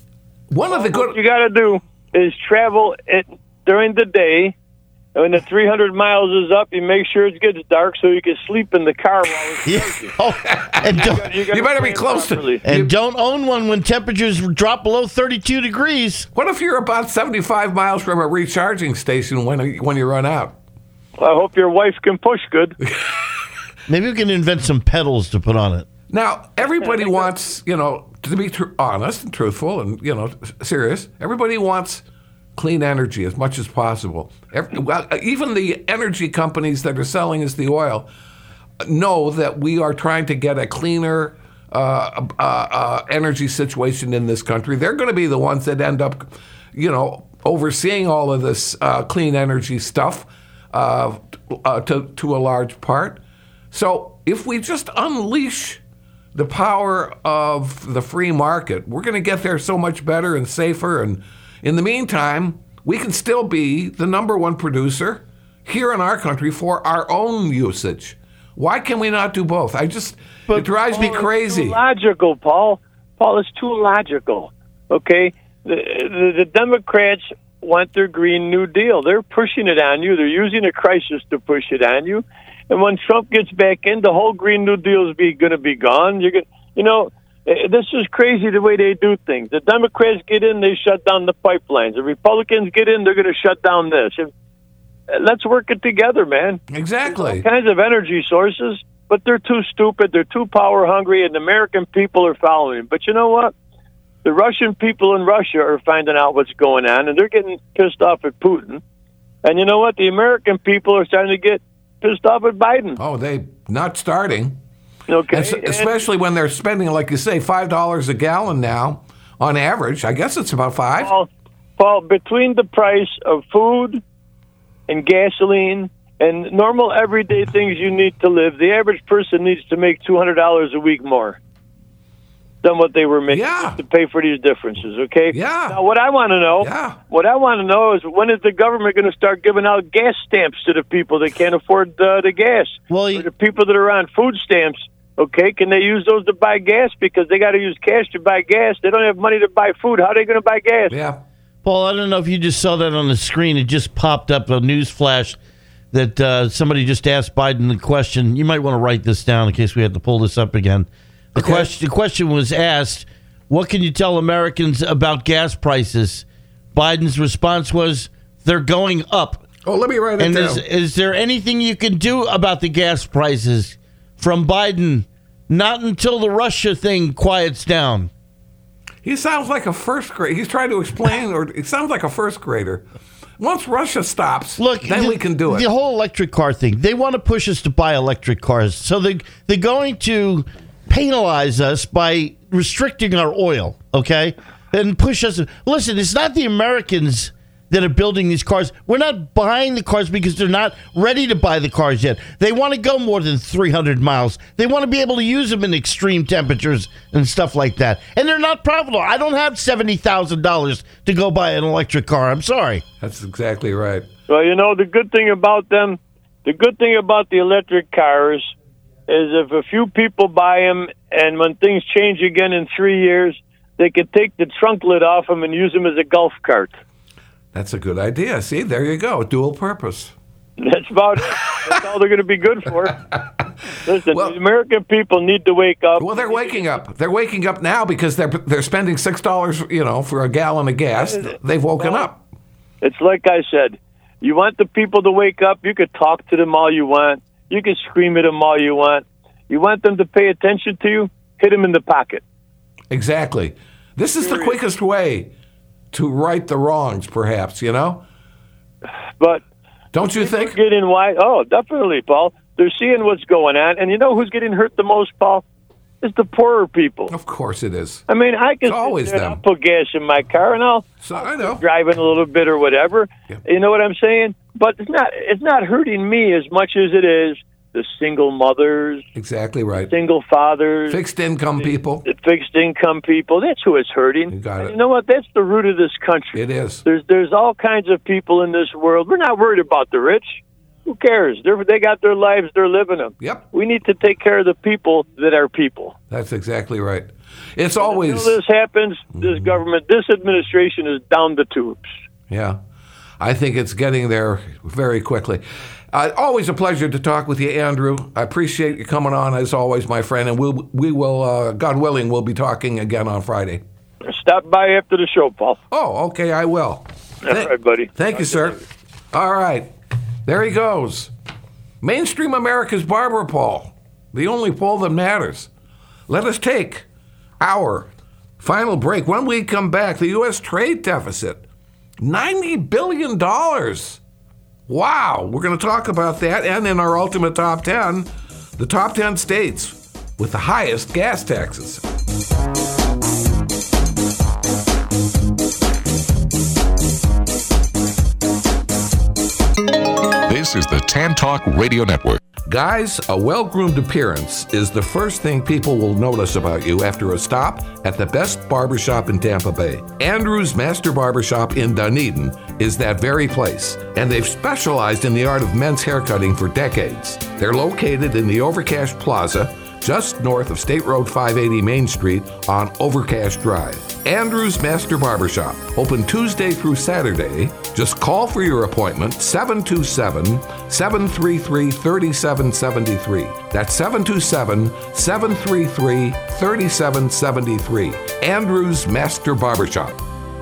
[SPEAKER 3] One of the
[SPEAKER 9] What you
[SPEAKER 3] good.
[SPEAKER 9] got to do is travel it during the day. And when the three hundred miles is up, you make sure it gets dark so you can sleep in the car while it's
[SPEAKER 4] Yeah.
[SPEAKER 9] charging.
[SPEAKER 4] Oh, and don't,
[SPEAKER 9] gotta
[SPEAKER 3] You better be
[SPEAKER 9] plan
[SPEAKER 3] close to.
[SPEAKER 9] properly.
[SPEAKER 4] and
[SPEAKER 3] you-
[SPEAKER 4] don't own one when temperatures drop below thirty-two degrees.
[SPEAKER 3] What if you're about seventy-five miles from a recharging station when when you run out?
[SPEAKER 9] I hope your wife can push good.
[SPEAKER 4] Maybe we can invent some pedals to put on it.
[SPEAKER 3] Now, everybody wants, you know, to be tr- honest and truthful and, you know, s- serious. Everybody wants clean energy as much as possible. Every, well, even the energy companies that are selling us the oil know that we are trying to get a cleaner uh, uh, uh, energy situation in this country. They're going to be the ones that end up, you know, overseeing all of this uh, clean energy stuff uh, uh, to, to a large part. So if we just unleash the power of the free market, we're going to get there so much better and safer. And in the meantime, we can still be the number one producer here in our country for our own usage. Why can we not do both? I just, it drives me
[SPEAKER 9] Paul,
[SPEAKER 3] crazy.
[SPEAKER 9] It's too logical, Paul. Paul, it's too logical. Okay? The, the, the Democrats want their Green New Deal. They're pushing it on you. They're using a crisis to push it on you. And when Trump gets back in, the whole Green New Deal is be, going to be gone. You're gonna, you know, eh, this is crazy the way they do things. The Democrats get in, they shut down the pipelines. The Republicans get in, they're going to shut down this. If, eh, let's work it together, man.
[SPEAKER 3] Exactly.
[SPEAKER 9] Kinds of energy sources, but they're too stupid. They're too power hungry, and the American people are following. But you know what? The Russian people in Russia are finding out what's going on, and they're getting pissed off at Putin. And you know what? The American people are starting to get pissed off at Biden.
[SPEAKER 3] Oh, they not starting.
[SPEAKER 9] Okay,
[SPEAKER 3] And s-
[SPEAKER 9] And-
[SPEAKER 3] especially when they're spending, like you say, five dollars a gallon now on average. I guess it's about five.
[SPEAKER 9] Paul, Paul, between the price of food and gasoline and normal everyday things you need to live, the average person needs to make two hundred dollars a week more than what they were making
[SPEAKER 3] Yeah.
[SPEAKER 9] to pay for these differences, okay?
[SPEAKER 3] Yeah.
[SPEAKER 9] Now, what I want to know,
[SPEAKER 3] Yeah.
[SPEAKER 9] what I want to know is when is the government going to start giving out gas stamps to the people that can't afford uh, the gas?
[SPEAKER 4] Well,
[SPEAKER 9] Or
[SPEAKER 4] you-
[SPEAKER 9] the people that are on food stamps, okay, can they use those to buy gas? Because they got to use cash to buy gas. They don't have money to buy food. How are they going to buy gas?
[SPEAKER 3] Yeah.
[SPEAKER 4] Paul, I don't know if you just saw that on the screen. It just popped up a news flash that uh, somebody just asked Biden the question. You might want to write this down in case we have to pull this up again. The
[SPEAKER 3] Okay.
[SPEAKER 4] question, the question was asked, what can you tell Americans about gas prices? Biden's response was, they're going up.
[SPEAKER 3] Oh, let me write it
[SPEAKER 4] And
[SPEAKER 3] down.
[SPEAKER 4] is, is there anything you can do about the gas prices? From Biden Not until the Russia thing quiets down.
[SPEAKER 3] He sounds like a first grader. He's trying to explain, or he sounds like a first grader. Once Russia stops,
[SPEAKER 4] Look,
[SPEAKER 3] then
[SPEAKER 4] the,
[SPEAKER 3] we can do it.
[SPEAKER 4] The whole electric car thing, they want to push us to buy electric cars. So they, they're going to penalize us by restricting our oil, okay? And push us. Listen, it's not the Americans that are building these cars. We're not buying the cars because they're not ready to buy the cars yet. They want to go more than three hundred miles. They want to be able to use them in extreme temperatures and stuff like that. And they're not profitable. I don't have seventy thousand dollars to go buy an electric car. I'm sorry.
[SPEAKER 3] That's exactly right.
[SPEAKER 9] Well, you know, the good thing about them, the good thing about the electric cars is if a few people buy them, and when things change again in three years, they could take the trunk lid off them and use them as a golf cart.
[SPEAKER 3] That's a good idea. See, there you go. Dual purpose.
[SPEAKER 9] That's about it. That's all they're going to be good for. Listen,
[SPEAKER 3] Well-
[SPEAKER 9] the American people need to wake up.
[SPEAKER 3] Well, they're waking up. They're waking up now because they're they're spending six dollars, you know, for a gallon of gas. They've woken
[SPEAKER 9] Well,
[SPEAKER 3] up.
[SPEAKER 9] It's like I said. You want the people to wake up. You could talk to them all you want. You can scream at them all you want. You want them to pay attention to you. Hit them in the pocket.
[SPEAKER 3] Exactly. This is the quickest way to right the wrongs, perhaps. You know,
[SPEAKER 9] But
[SPEAKER 3] don't you think?
[SPEAKER 9] getting why? Oh, definitely, Paul. They're seeing what's going on, and you know who's getting hurt the most, Paul? It's the poorer people.
[SPEAKER 3] Of course it is.
[SPEAKER 9] I mean, I can
[SPEAKER 3] It's always
[SPEAKER 9] sit there and
[SPEAKER 3] them.
[SPEAKER 9] I'll put gas in my car, and I'll
[SPEAKER 3] So I know.
[SPEAKER 9] driving a little bit or whatever.
[SPEAKER 3] Yeah.
[SPEAKER 9] You know what I'm saying? But it's not. It's not hurting me as much as it is the single mothers,
[SPEAKER 3] Exactly right.
[SPEAKER 9] single fathers,
[SPEAKER 3] Fixed income people.
[SPEAKER 9] the fixed income people. That's who it's hurting.
[SPEAKER 3] You got
[SPEAKER 9] And
[SPEAKER 3] it.
[SPEAKER 9] you know what? That's the root of this country.
[SPEAKER 3] It is.
[SPEAKER 9] There's there's all kinds of people in this world. We're not worried about the rich. Who cares? They're, they got their lives. They're living them.
[SPEAKER 3] Yep.
[SPEAKER 9] We need to take care of the people that are people.
[SPEAKER 3] That's exactly right. It's
[SPEAKER 9] Until
[SPEAKER 3] always
[SPEAKER 9] this happens, this
[SPEAKER 3] Mm-hmm.
[SPEAKER 9] government, this administration is down the tubes.
[SPEAKER 3] yeah. I think it's getting there very quickly. Uh, always a pleasure to talk with you, Andrew. I appreciate you coming on as always, my friend. And we'll we will, uh, God willing, we'll be talking again on Friday.
[SPEAKER 9] Stop by after the show, Paul.
[SPEAKER 3] Oh, okay, I will.
[SPEAKER 9] All right, buddy.
[SPEAKER 3] Thank you, sir. All right. There he goes. Mainstream America's barber Paul, the only poll that matters. Let us take our final break. When we come back, the U S trade deficit, ninety billion dollars. Wow. We're going to talk about that. And in our ultimate top ten, the top ten states with the highest gas taxes.
[SPEAKER 1] This is the Tan Talk Radio Network.
[SPEAKER 3] Guys, a well-groomed appearance is the first thing people will notice about you after a stop at the best barbershop in Tampa Bay. Andrew's Master Barbershop in Dunedin is that very place, and they've specialized in the art of men's haircutting for decades. They're located in the Overcash Plaza, just north of State Road five eighty Main Street on Overcash Drive. Andrew's Master Barbershop, open Tuesday through Saturday. Just call for your appointment, seven two seven, seven three three, three seven seven three. That's seven two seven, seven three three, three seven seven three. Andrew's Master Barbershop.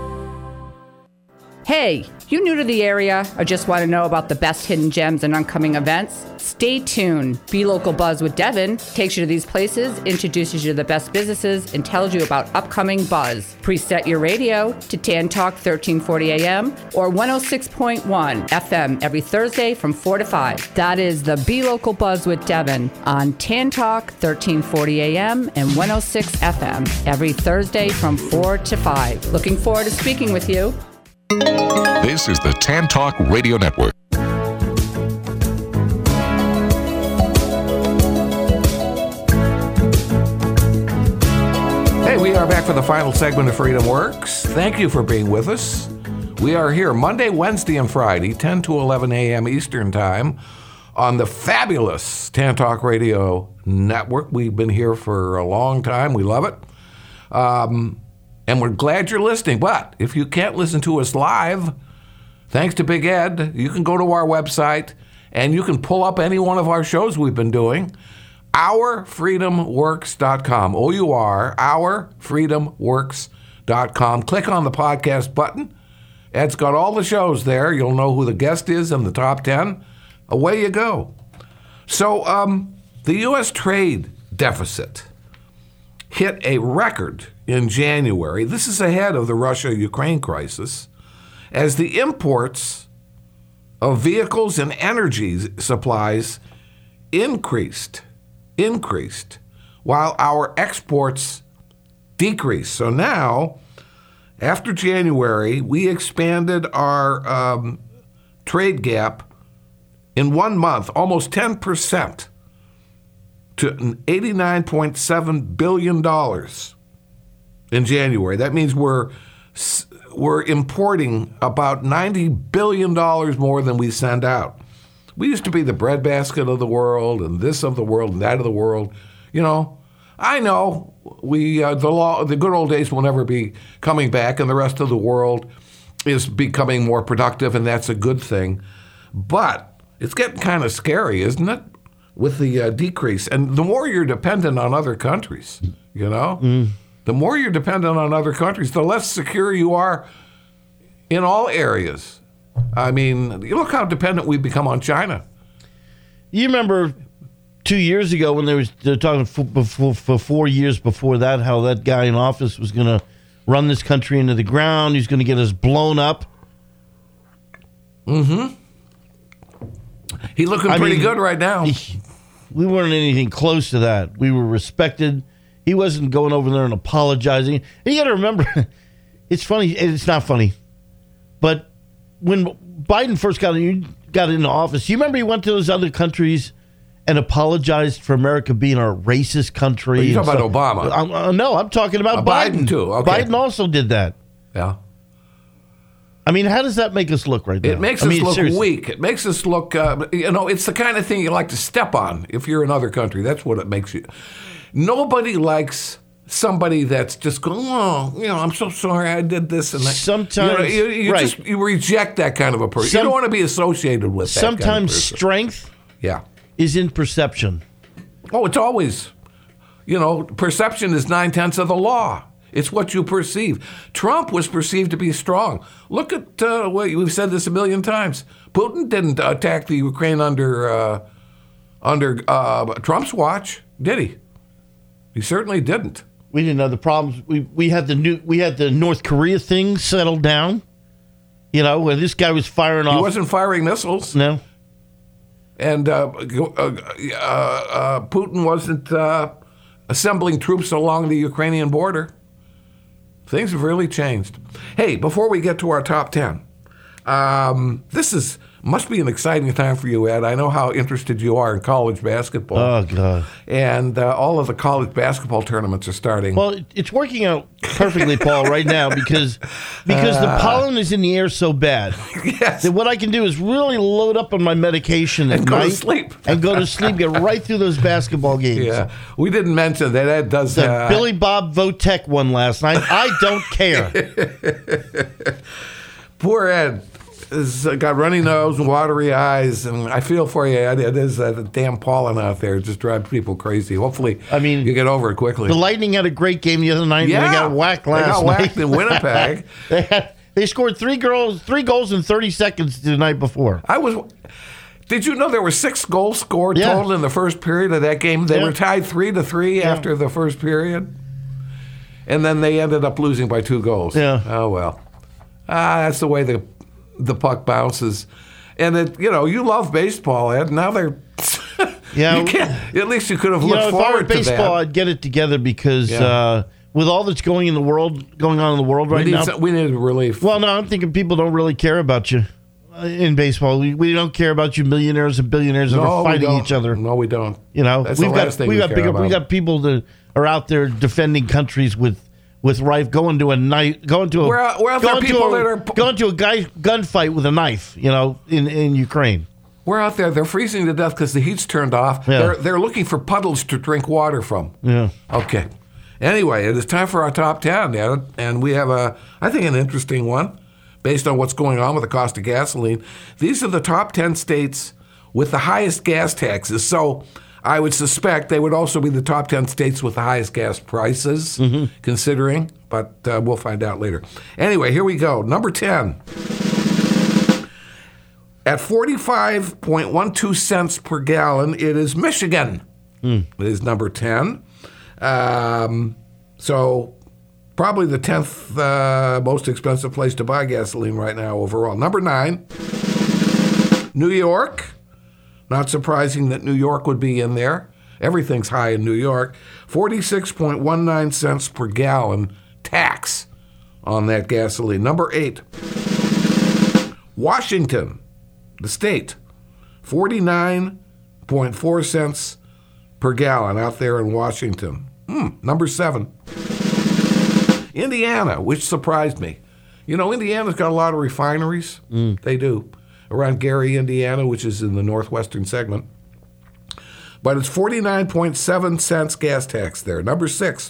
[SPEAKER 10] Hey, you new to the area or just want to know about the best hidden gems and upcoming events? Stay tuned. Be Local Buzz with Devin takes you to these places, introduces you to the best businesses, and tells you about upcoming buzz. Preset your radio to Tan Talk thirteen forty A M or one oh six point one F M every Thursday from four to five. That is the Be Local Buzz with Devin on Tan Talk thirteen forty A M and one oh six F M every Thursday from four to five. Looking forward to speaking with you.
[SPEAKER 1] This is the Tan Talk Radio Network.
[SPEAKER 3] Hey, we are back for the final segment of Freedom Works. Thank you for being with us. We are here Monday, Wednesday, and Friday, ten to eleven A M Eastern Time on the fabulous Tan Talk Radio Network. We've been here for a long time. We love it. Um, and we're glad you're listening. But if you can't listen to us live, thanks to Big Ed, you can go to our website and you can pull up any one of our shows we've been doing. our freedom works dot com. O U R, our freedom works dot com. Click on the podcast button. Ed's got all the shows there. You'll know who the guest is in the top ten. Away you go. So um, the U S trade deficit hit a record in January. This is ahead of the Russia-Ukraine crisis, as the imports of vehicles and energy supplies increased, increased, while our exports decreased. So now, after January, we expanded our um, trade gap in one month, almost ten percent, to eighty-nine point seven billion dollars in January. That means we're we're importing about ninety billion dollars more than we send out. We used to be the breadbasket of the world and this of the world and that of the world. You know, I know we uh, the law, the good old days will never be coming back, and the rest of the world is becoming more productive, and that's a good thing. But it's getting kind of scary, isn't it, with the uh, decrease? And the more you're dependent on other countries, you know, mm. the more you're dependent on other countries, the less secure you are in all areas. I mean, look how dependent we've become on China.
[SPEAKER 4] You remember two years ago when they was they were talking for, for, for four years before that, how that guy in office was going to run this country into the ground. He's going to get us blown up.
[SPEAKER 3] Mm-hmm. He's looking
[SPEAKER 4] I
[SPEAKER 3] pretty
[SPEAKER 4] mean,
[SPEAKER 3] good right now.
[SPEAKER 4] He, we weren't anything close to that. We were respected. He wasn't going over there and apologizing. And you got to remember, it's funny. It's not funny. But when Biden first got, got into office, you remember he went to those other countries and apologized for America being a racist country.
[SPEAKER 3] Are you talking
[SPEAKER 4] stuff.
[SPEAKER 3] about Obama?
[SPEAKER 4] I'm, uh, no, I'm talking about
[SPEAKER 3] uh,
[SPEAKER 4] Biden.
[SPEAKER 3] Biden, too. Okay.
[SPEAKER 4] Biden also did that.
[SPEAKER 3] Yeah.
[SPEAKER 4] I mean, how does that make us look right now?
[SPEAKER 3] It makes
[SPEAKER 4] I
[SPEAKER 3] us
[SPEAKER 4] mean,
[SPEAKER 3] look
[SPEAKER 4] seriously.
[SPEAKER 3] weak. It makes us look, uh, you know, it's the kind of thing you like to step on if you're in another country. That's what it makes you. Nobody likes somebody that's just going, oh, you know, I'm so sorry I did this. And that.
[SPEAKER 4] Sometimes,
[SPEAKER 3] you, know, you, you
[SPEAKER 4] right.
[SPEAKER 3] just you reject that kind of a person.
[SPEAKER 4] Some,
[SPEAKER 3] you don't want to be associated with that
[SPEAKER 4] sometimes
[SPEAKER 3] kind of person.
[SPEAKER 4] Strength
[SPEAKER 3] yeah.
[SPEAKER 4] is in perception.
[SPEAKER 3] Oh, it's always, you know, perception is nine-tenths of the law. It's what you perceive. Trump was perceived to be strong. Look at, uh, well, we've said this a million times. Putin didn't attack the Ukraine under uh, under uh, Trump's watch, did he? He certainly didn't.
[SPEAKER 4] We didn't know the problems. We we had the new we had the North Korea thing settled down. You know, where this guy was firing off.
[SPEAKER 3] He wasn't firing missiles.
[SPEAKER 4] No.
[SPEAKER 3] And uh, uh, uh, uh, Putin wasn't uh, assembling troops along the Ukrainian border. Things have really changed. Hey, before we get to our top ten, um, this is must be an exciting time for you, Ed. I know how interested you are in college basketball.
[SPEAKER 4] Oh, God.
[SPEAKER 3] And uh, all of the college basketball tournaments are starting.
[SPEAKER 4] Well, it- it's working out perfectly, Paul, right now because because the pollen is in the air so bad
[SPEAKER 3] yes.
[SPEAKER 4] that what I can do is really load up on my medication at
[SPEAKER 3] And go to
[SPEAKER 4] night
[SPEAKER 3] sleep.
[SPEAKER 4] and go to sleep, get right through those basketball games.
[SPEAKER 3] Yeah, we didn't mention that Ed does.
[SPEAKER 4] The
[SPEAKER 3] Uh,
[SPEAKER 4] Billy Bob Votek won last night. I don't care.
[SPEAKER 3] Poor Ed has got runny nose and watery eyes, and I feel for you, Ed. It is uh, the damn pollen out there. It just drives people crazy. Hopefully,
[SPEAKER 4] I mean,
[SPEAKER 3] you get over it quickly.
[SPEAKER 4] The Lightning had a great game the other night.
[SPEAKER 3] Yeah,
[SPEAKER 4] and they got whacked last
[SPEAKER 3] they got
[SPEAKER 4] night.
[SPEAKER 3] whacked in Winnipeg.
[SPEAKER 4] they, had, they scored three girls, three goals in thirty seconds the night before.
[SPEAKER 3] I was. Did you know there were six goals scored
[SPEAKER 4] Yeah.
[SPEAKER 3] total in the first period of that game? They
[SPEAKER 4] Yeah.
[SPEAKER 3] were tied three to three
[SPEAKER 4] Yeah.
[SPEAKER 3] after the first period, and then they ended up losing by two goals.
[SPEAKER 4] Yeah.
[SPEAKER 3] Oh well. Ah, that's the way the the puck bounces, and it. You know, you love baseball, Ed. Now they're.
[SPEAKER 4] Yeah.
[SPEAKER 3] You can't. At least you could have
[SPEAKER 4] You
[SPEAKER 3] looked
[SPEAKER 4] know, if I were
[SPEAKER 3] forward to
[SPEAKER 4] baseball,
[SPEAKER 3] that.
[SPEAKER 4] I'd get it together because
[SPEAKER 3] Yeah.
[SPEAKER 4] uh, with all that's going in the world, going on in the world
[SPEAKER 3] We
[SPEAKER 4] right
[SPEAKER 3] need,
[SPEAKER 4] now.
[SPEAKER 3] some, we need relief.
[SPEAKER 4] Well, no, I'm thinking people don't really care about you uh, in baseball. We, we don't care about you millionaires and billionaires that
[SPEAKER 3] no,
[SPEAKER 4] are
[SPEAKER 3] we
[SPEAKER 4] fighting
[SPEAKER 3] don't.
[SPEAKER 4] each other.
[SPEAKER 3] No, we don't.
[SPEAKER 4] You know,
[SPEAKER 3] That's
[SPEAKER 4] we've
[SPEAKER 3] the
[SPEAKER 4] got
[SPEAKER 3] last thing
[SPEAKER 4] we
[SPEAKER 3] we
[SPEAKER 4] got
[SPEAKER 3] care
[SPEAKER 4] bigger,
[SPEAKER 3] about.
[SPEAKER 4] we got people that are out there defending countries with with rife, going to a knife, going to a
[SPEAKER 3] We're out- we're out there
[SPEAKER 4] going to
[SPEAKER 3] people
[SPEAKER 4] a,
[SPEAKER 3] that are-
[SPEAKER 4] going to a guy gunfight with a knife. You know, in in Ukraine.
[SPEAKER 3] We're out there. They're freezing to death because the heat's turned off.
[SPEAKER 4] Yeah.
[SPEAKER 3] They're they're looking for puddles to drink water from.
[SPEAKER 4] Yeah.
[SPEAKER 3] Okay. Anyway, it is time for our top ten, Ed, and we have a, I think, an interesting one based on what's going on with the cost of gasoline. These are the top ten states with the highest gas taxes. So I would suspect they would also be the top ten states with the highest gas prices,
[SPEAKER 4] Mm-hmm.
[SPEAKER 3] considering, but uh, we'll find out later. Anyway, here we go. Number ten. At forty-five point one two cents per gallon, it is Michigan. mm. is number ten. Um, so probably the tenth uh, most expensive place to buy gasoline right now overall. Number nine, New York. Not surprising that New York would be in there. Everything's high in New York. forty-six point one nine cents per gallon tax on that gasoline. Number eight, Washington, the state, forty-nine point four cents per gallon out there in Washington. Hmm. Number seven, Indiana, which surprised me. You know, Indiana's got a lot of refineries. Mm. They do. Around Gary, Indiana, which is in the northwestern segment. But it's forty-nine point seven cents gas tax there. Number six,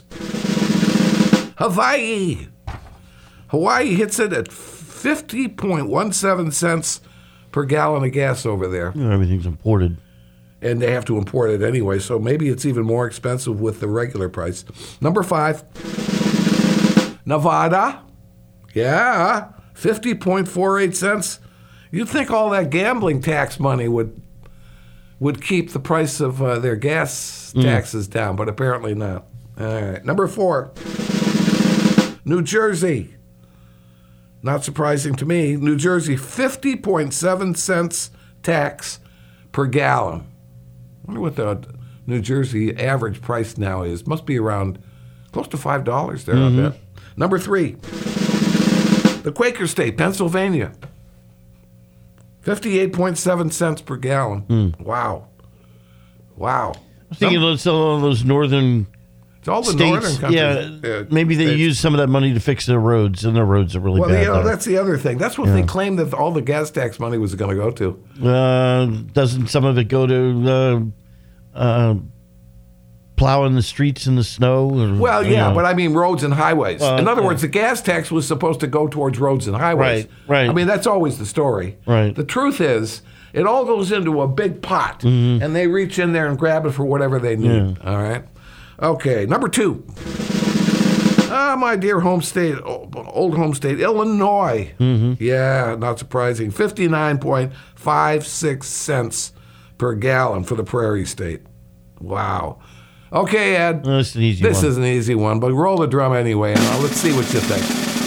[SPEAKER 3] Hawaii. Hawaii hits it at fifty point one seven cents per gallon of gas over there.
[SPEAKER 4] You know, everything's imported.
[SPEAKER 3] And they have to import it anyway, so maybe it's even more expensive with the regular price. Number five, Nevada. Yeah, fifty point four eight cents. You'd think all that gambling tax money would would keep the price of uh, their gas taxes mm. down, but apparently not. All right. Number four, New Jersey. Not surprising to me. New Jersey, fifty point seven cents tax per gallon. I wonder what the New Jersey average price now is. Must be around close to five dollars there, mm-hmm. I bet. Number three, the Quaker State, Pennsylvania. fifty-eight point seven cents per gallon. Mm. Wow. Wow.
[SPEAKER 4] I'm thinking Some, it's all those northern
[SPEAKER 3] it's all the
[SPEAKER 4] states.
[SPEAKER 3] northern countries.
[SPEAKER 4] Yeah, uh, maybe they states. use some of that money to fix their roads, and their roads are really
[SPEAKER 3] well,
[SPEAKER 4] bad.
[SPEAKER 3] Well, you know,
[SPEAKER 4] there.
[SPEAKER 3] that's the other thing. That's what yeah. they claimed that all the gas tax money was going to go to.
[SPEAKER 4] Uh, doesn't some of it go to uh, uh, plowing the streets in the snow? Or,
[SPEAKER 3] well, yeah,
[SPEAKER 4] know.
[SPEAKER 3] but I mean roads and highways.
[SPEAKER 4] Uh,
[SPEAKER 3] in other
[SPEAKER 4] yeah.
[SPEAKER 3] words, the gas tax was supposed to go towards roads and highways.
[SPEAKER 4] Right, right.
[SPEAKER 3] I mean, that's always the story.
[SPEAKER 4] Right.
[SPEAKER 3] The truth is, it all goes into a big pot, mm-hmm. and they reach in there and grab it for whatever they need. Yeah. All right? Okay, number two. Ah, my dear home state, old home state, Illinois. Mm-hmm. Yeah, not surprising. fifty-nine point five six cents per gallon for the Prairie State. Wow. Okay, Ed.
[SPEAKER 4] Well, that's an easy
[SPEAKER 3] this
[SPEAKER 4] one.
[SPEAKER 3] is an easy one, but roll the drum anyway, and uh, let's see what you think.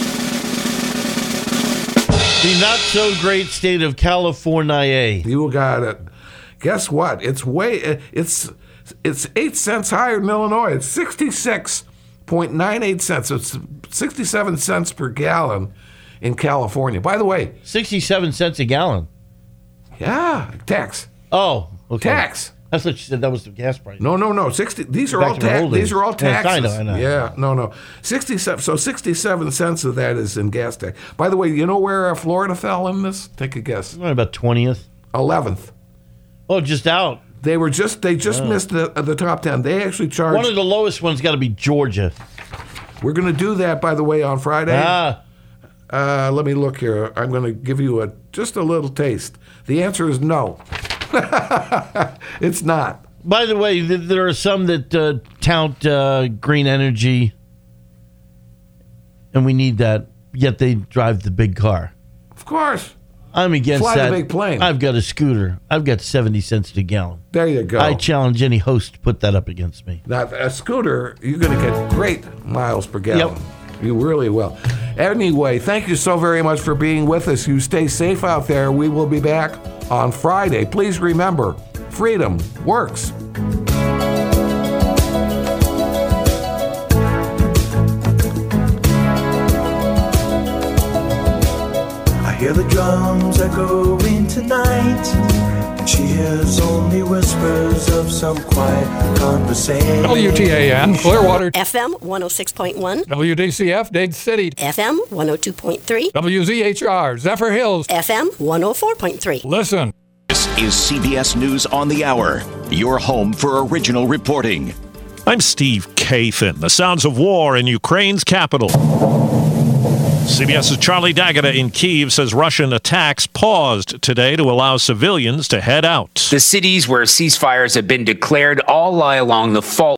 [SPEAKER 4] The not-so-great state of California.
[SPEAKER 3] You got it. Guess what? It's way it's it's eight cents higher than Illinois. It's sixty-six point nine eight cents. It's sixty-seven cents per gallon in California. By the way,
[SPEAKER 4] sixty-seven cents a gallon.
[SPEAKER 3] Yeah, tax.
[SPEAKER 4] Oh, okay.
[SPEAKER 3] Tax.
[SPEAKER 4] I thought you said that was the gas price.
[SPEAKER 3] No, no, no. Sixty. These are
[SPEAKER 4] Back
[SPEAKER 3] all
[SPEAKER 4] to the
[SPEAKER 3] tax.
[SPEAKER 4] old
[SPEAKER 3] These
[SPEAKER 4] days.
[SPEAKER 3] are all
[SPEAKER 4] Yes,
[SPEAKER 3] taxes.
[SPEAKER 4] I know, I know.
[SPEAKER 3] Yeah, no, no. Sixty-seven. So sixty-seven cents of that is in gas tax. By the way, you know where uh, Florida fell in this? Take a guess.
[SPEAKER 4] What, about twentieth.
[SPEAKER 3] Eleventh.
[SPEAKER 4] Oh, just out.
[SPEAKER 3] They were just. They just
[SPEAKER 4] Oh.
[SPEAKER 3] missed the, the top ten. They actually charged.
[SPEAKER 4] One of the lowest ones got to be Georgia.
[SPEAKER 3] We're going to do that, by the way, on Friday.
[SPEAKER 4] Ah.
[SPEAKER 3] Uh, let me look here. I'm going to give you a just a little taste. The answer is no. It's not.
[SPEAKER 4] By the way, th- there are some that uh, tout uh, green energy, and we need that, yet they drive the big car.
[SPEAKER 3] Of course.
[SPEAKER 4] I'm against
[SPEAKER 3] Fly
[SPEAKER 4] that.
[SPEAKER 3] the big plane.
[SPEAKER 4] I've got a scooter. I've got seventy cents a gallon.
[SPEAKER 3] There you go.
[SPEAKER 4] I challenge any host to put that up against me.
[SPEAKER 3] Now, a scooter, you're going to get great miles per gallon. Yep. You really will. Anyway, thank you so very much for being with us. You stay safe out there. We will be back on Friday. Please remember, freedom works.
[SPEAKER 11] I hear the drums echoing tonight, and she hears only whispers of some quiet conversation.
[SPEAKER 12] W T A N, Clearwater.
[SPEAKER 13] F M one oh six point one.
[SPEAKER 12] W D C F, Dade City.
[SPEAKER 13] F M one oh two point three.
[SPEAKER 12] W Z H R, Zephyr Hills.
[SPEAKER 13] F M one oh four point three.
[SPEAKER 12] Listen.
[SPEAKER 14] This is C B S News on the Hour, your home for original reporting.
[SPEAKER 15] I'm Steve Kathan. The sounds of war in Ukraine's capital. CBS's Charlie D'Agata in Kyiv says Russian attacks paused today to allow civilians to head out.
[SPEAKER 16] The cities where ceasefires have been declared all lie along the fault